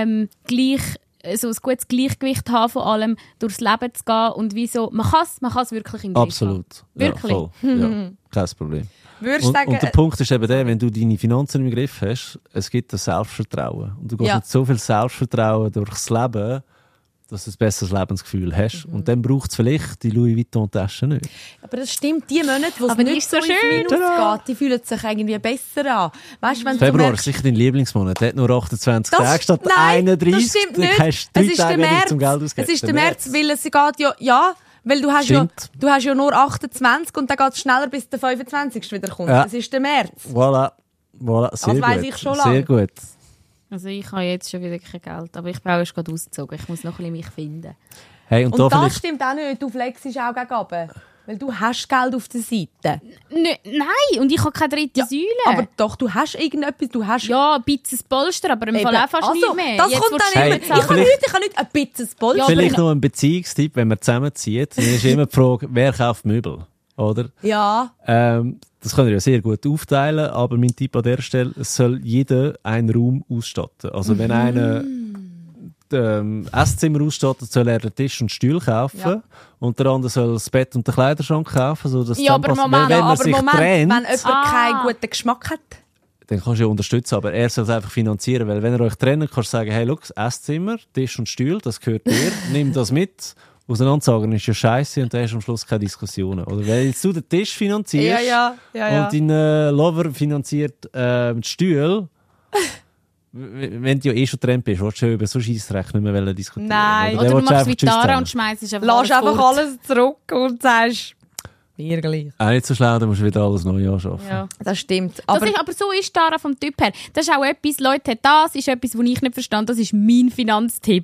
so ein gutes Gleichgewicht haben von allem, durchs Leben zu gehen und wieso, man kann es wirklich im Griff haben. Absolut. Wirklich? Ja, voll. Ja, kein Problem. Sagen, Und der Punkt ist eben der, wenn du deine Finanzen im Griff hast, es gibt ein Selbstvertrauen. Und du gehst mit so viel Selbstvertrauen durchs Leben, dass du ein besseres Lebensgefühl hast. Und dann braucht es vielleicht die Louis Vuitton-Tasche nicht. aber das stimmt, die Monate, wo es Aber die nicht ist so so ins schön. Minus geht, die fühlen sich irgendwie besser an. Weißt, wenn Februar du ist sicher dein Lieblingsmonat. Der hat nur 28 Das- Tage statt nein, 31. das stimmt Dann nicht. hast du 3 Tage nicht zum Geld ausgeben. Es ist der März, weil es geht weil du hast ja nur 28 und dann geht es schneller, bis der 25. wieder kommt. Ja. Es ist der März. Voilà, sehr gut. weiss ich schon Sehr lange. gut. Also ich habe jetzt schon wieder kein Geld, aber ich bin auch erst gerade ausgezogen. Ich muss noch ein bisschen mich finden. Hey, und da Und das vielleicht... stimmt auch nicht, du flexst auch gegen oben. Weil du hast Geld auf der Seite. Nein, und ich habe keine dritte Säule. Aber doch, du hast irgendetwas, du hast... ja, ein bisschen Polster, aber im Fall auch fast nicht mehr. Das Jetzt kommt willst dann du immer... Hey, Ich habe nicht ein bisschen Polster. Ja, Vielleicht noch ein Beziehungstipp, wenn man zusammenzieht, dann ist immer die Frage, wer kauft Möbel, oder? Ja. Das kann ihr ja sehr gut aufteilen, aber mein Tipp an der Stelle, es soll jeder einen Raum ausstatten. Also wenn einer Esszimmer ausstattet, soll er den Tisch und Stuhl kaufen. Ja. Und der andere soll das Bett und den Kleiderschrank kaufen, sodass Ja, aber zusammenpasst. Moment, Wenn man aber sich Moment, trennt, wenn jemand keinen guten Geschmack hat. dann kannst du ja unterstützen, aber er soll es einfach finanzieren, weil wenn ihr euch trennt, kannst du sagen, hey, schau, das Esszimmer, Tisch und Stuhl, das gehört dir, nimm das mit. Auseinandersagen ist ja scheiße und dann hast du am Schluss keine Diskussionen. Oder wenn jetzt du den Tisch finanzierst Ja. und dein Lover finanziert den Stuhl, wenn du ja schon getrennt bist, willst du ja über so Scheissrecht nicht mehr diskutieren. Nein. Dann Oder du willst machst einfach wie Tschüss Tara sagen. und schmeißt einfach Lass einfach fort. alles zurück und sagst, mir gleich. Auch nicht so schlau, dann musst du wieder alles neu anschaffen. Ja. Das stimmt. Aber so ist Tara vom Typ her. Das ist auch etwas, Leute, das ist etwas, was ich nicht verstand. Das ist mein Finanztipp.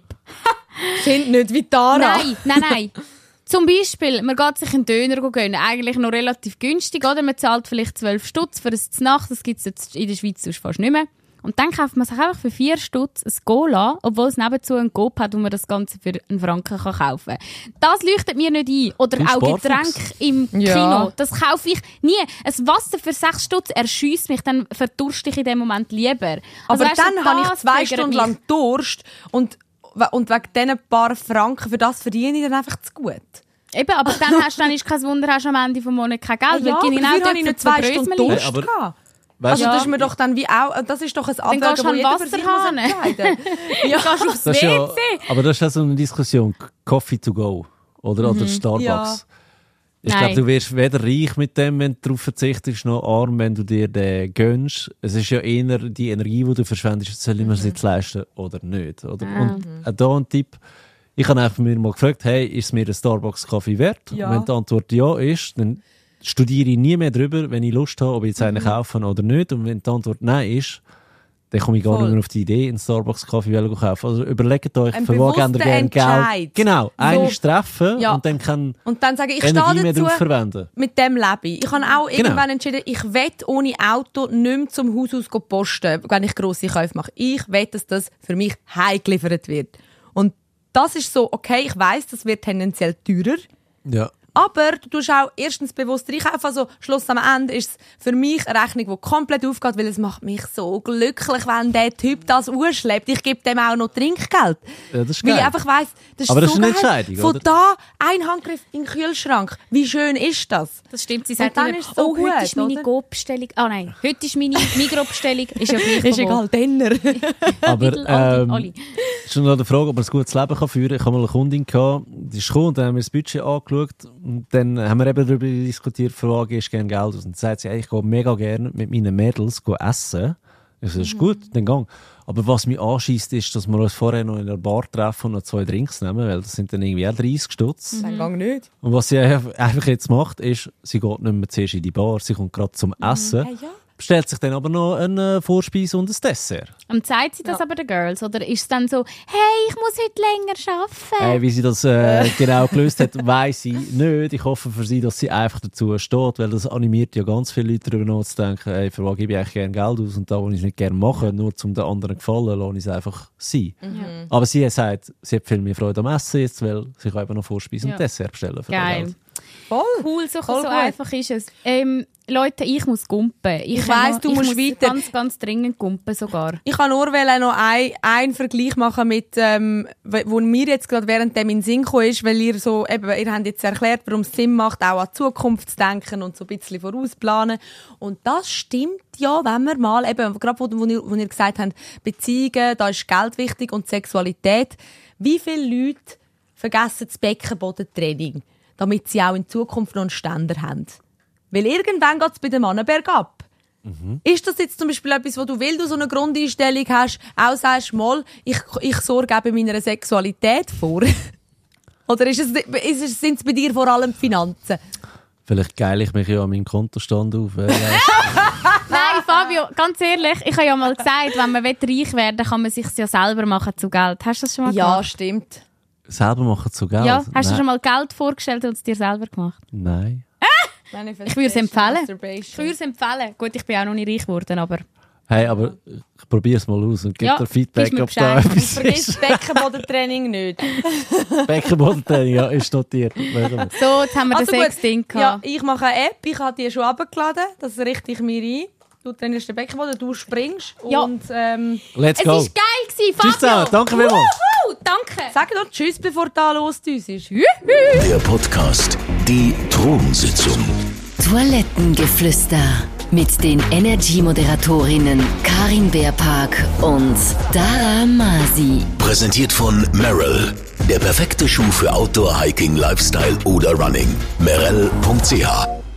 sind nicht wie Tara. Nein. Zum Beispiel, man geht sich einen Döner gönnen, eigentlich noch relativ günstig, oder? Man zahlt vielleicht 12 Stutz für ein Znacht, das gibt es jetzt in der Schweiz sonst fast nicht mehr. Und dann kauft man sich einfach für 4 Stutz ein Cola, obwohl es nebenzu einen Coop hat, wo man das Ganze für einen Franken kaufen kann. Das leuchtet mir nicht ein. Oder Und auch Sparfuchs. Getränke im Ja. Kino. Das kaufe ich nie. Ein Wasser für 6 Stutz erschiesst mich, dann verdurste ich in dem Moment lieber. Aber Also, dann habe ich das 2 triggert Stunden mich. lang Durst und wegen diesen paar Franken, für das verdiene ich dann einfach zu gut. Eben, aber dann ist kein Wunder, hast du am Ende des Monats kein Geld, Ja, weil die aber dafür habe ich nicht 2 Stunden Brösmeli. Durst aber- gehabt. Weißt Also du, das ist mir doch dann wie auch, das ist doch ein Dann gehst Abwägen, du wo an jeder für sich muss Wasserhahn. entscheiden. Ja. Gehst du aufs das ist ja, WC? aber das ist ja so eine Diskussion, Coffee to go oder Starbucks. Ja. Ich Nein. glaube, du wirst weder reich mit dem, wenn du darauf verzichtest, noch arm, wenn du dir den gönnst. Es ist ja eher die Energie, die du verschwendest, soll ich mir das jetzt leisten oder nicht. Oder? Und auch da ein Tipp. Ich habe einfach mir mal gefragt, hey, ist es mir ein Starbucks-Kaffee wert? Ja. Und wenn die Antwort ja ist, dann studiere ich nie mehr darüber, wenn ich Lust habe, ob ich jetzt einen kaufe oder nicht. Und wenn die Antwort nein ist, dann komme ich gar Voll. nicht mehr auf die Idee, einen Starbucks-Kaffee zu kaufen. Also überlegt euch, Ein für was gebt ihr bewusster gerne Entscheid. Geld. Genau, einmal treffen Ja. und dann kann Und dann sage ich, ich Energie stehe mehr dazu, darauf verwenden. mit dem lebe ich. Ich habe auch Genau. irgendwann entschieden, ich will ohne Auto nicht mehr zum Haus aus posten, wenn ich grosse Käufe mache. Ich will, dass das für mich heimgeliefert wird. Und das ist so, okay, ich weiss, das wird tendenziell teurer. Ja. Aber du tust auch erstens bewusst einkaufen. Also Schluss am Ende ist es für mich eine Rechnung, die komplett aufgeht, weil es macht mich so glücklich, wenn der Typ das ausschleppt. Ich gebe dem auch noch Trinkgeld. Ja, das ist Weil geil. ich einfach weiss, das ist Aber das so ist eine geil. Entscheidung, Von oder? da ein Handgriff in den Kühlschrank. Wie schön ist das? Das stimmt, sie Und sagt dann immer, ist es so oh, heute gut, ist meine oder? Go-Bestellung. Ah nein, heute ist meine Migros-Bestellung. Ist ja gleich Ist von wo. egal, Denner. Aber Lidl, Aldi, Aldi. schon noch die Frage, ob man ein gutes Leben kann führen kann. Ich habe mal eine Kundin gehabt, die ist gekommen, und dann haben wir das Budget angeschaut und dann haben wir eben darüber diskutiert, für was gehst du gerne Geld aus. Und dann sagt sie, ich gehe mega gerne mit meinen Mädels essen. Ich so, das ist gut, dann gang. Aber was mich anschießt, ist, dass wir uns vorher noch in einer Bar treffen und noch 2 Drinks nehmen, weil das sind dann irgendwie auch 30 Stutz. Dann gang nicht. Und was sie einfach jetzt macht, ist, sie geht nicht mehr zuerst in die Bar, sie kommt gerade zum Essen, Hey, ja. bestellt sich dann aber noch eine Vorspeise und ein Dessert. Und zeigt sie das aber den Girls? Oder ist es dann so, hey, ich muss heute länger arbeiten? Wie sie das genau gelöst hat, weiss ich nicht. Ich hoffe für sie, dass sie einfach dazu steht, weil das animiert ja ganz viele Leute darüber nachzudenken, hey, für was gebe ich eigentlich gerne Geld aus und da, wo ich es nicht gerne mache, nur um den anderen gefallen, lasse ich es einfach sein. Aber sie hat gesagt, sie hat viel mehr Freude am Essen jetzt, weil sie kann eben noch Vorspeise und Dessert bestellen für das Geil. Geld. Voll. Cool, so Voll gut. einfach ist es. Leute, ich muss gumpen. Ich weiss, du musst weiter. Ganz, ganz dringend gumpen sogar. Ich kann nur noch einen Vergleich machen mit, wo mir jetzt gerade während dem in den Sinn gekommen ist, weil ihr habt jetzt erklärt, warum es Sinn macht, auch an die Zukunft zu denken und so ein bisschen vorausplanen. Und das stimmt ja, wenn wir mal, eben, gerade wo ihr gesagt habt, Beziehungen, da ist Geld wichtig und Sexualität. Wie viele Leute vergessen das Beckenbodentraining, damit sie auch in Zukunft noch einen Ständer haben? Weil irgendwann geht es bei den Männern bergab. Ist das jetzt zum Beispiel etwas, wo du, weil du so eine Grundeinstellung hast, auch sagst, mal, ich sorge auch bei meiner Sexualität vor? Oder sind es bei dir vor allem die Finanzen? Vielleicht geile ich mich ja an meinem Kontostand auf. Nein, Fabio, ganz ehrlich, ich habe ja mal gesagt, wenn man reich werden will, kann man sich ja selber machen zu Geld. Hast du das schon mal gemacht? Ja, stimmt. Selber machen zu Geld? Ja, hast du schon mal Geld vorgestellt und es dir selber gemacht? Nein. Ich würde es empfehlen. Gut, ich bin auch noch nicht reich geworden, aber... Hey, aber ich probiere es mal aus und gebe dir Feedback, ob da Und etwas vergiss ist. Beckenbodentraining nicht. Beckenbodentraining, ja, ist notiert. So, jetzt haben wir das Sexding gehabt. Ja, ich mache eine App, ich habe die schon runtergeladen, das richte ich mir ein. Du trainierst den Beckenboden, du springst und... Let's go. Es war geil gewesen, Fabio. Tschüss zusammen, danke vielmals. Danke. Sag doch Tschüss, bevor da losdüst ist. Der Podcast Die Thronsitzung. Toilettengeflüster mit den Energy-Moderatorinnen Karin Beerpark und Dara Masi. Präsentiert von Merrell. Der perfekte Schuh für Outdoor, Hiking, Lifestyle oder Running. Merrell.ch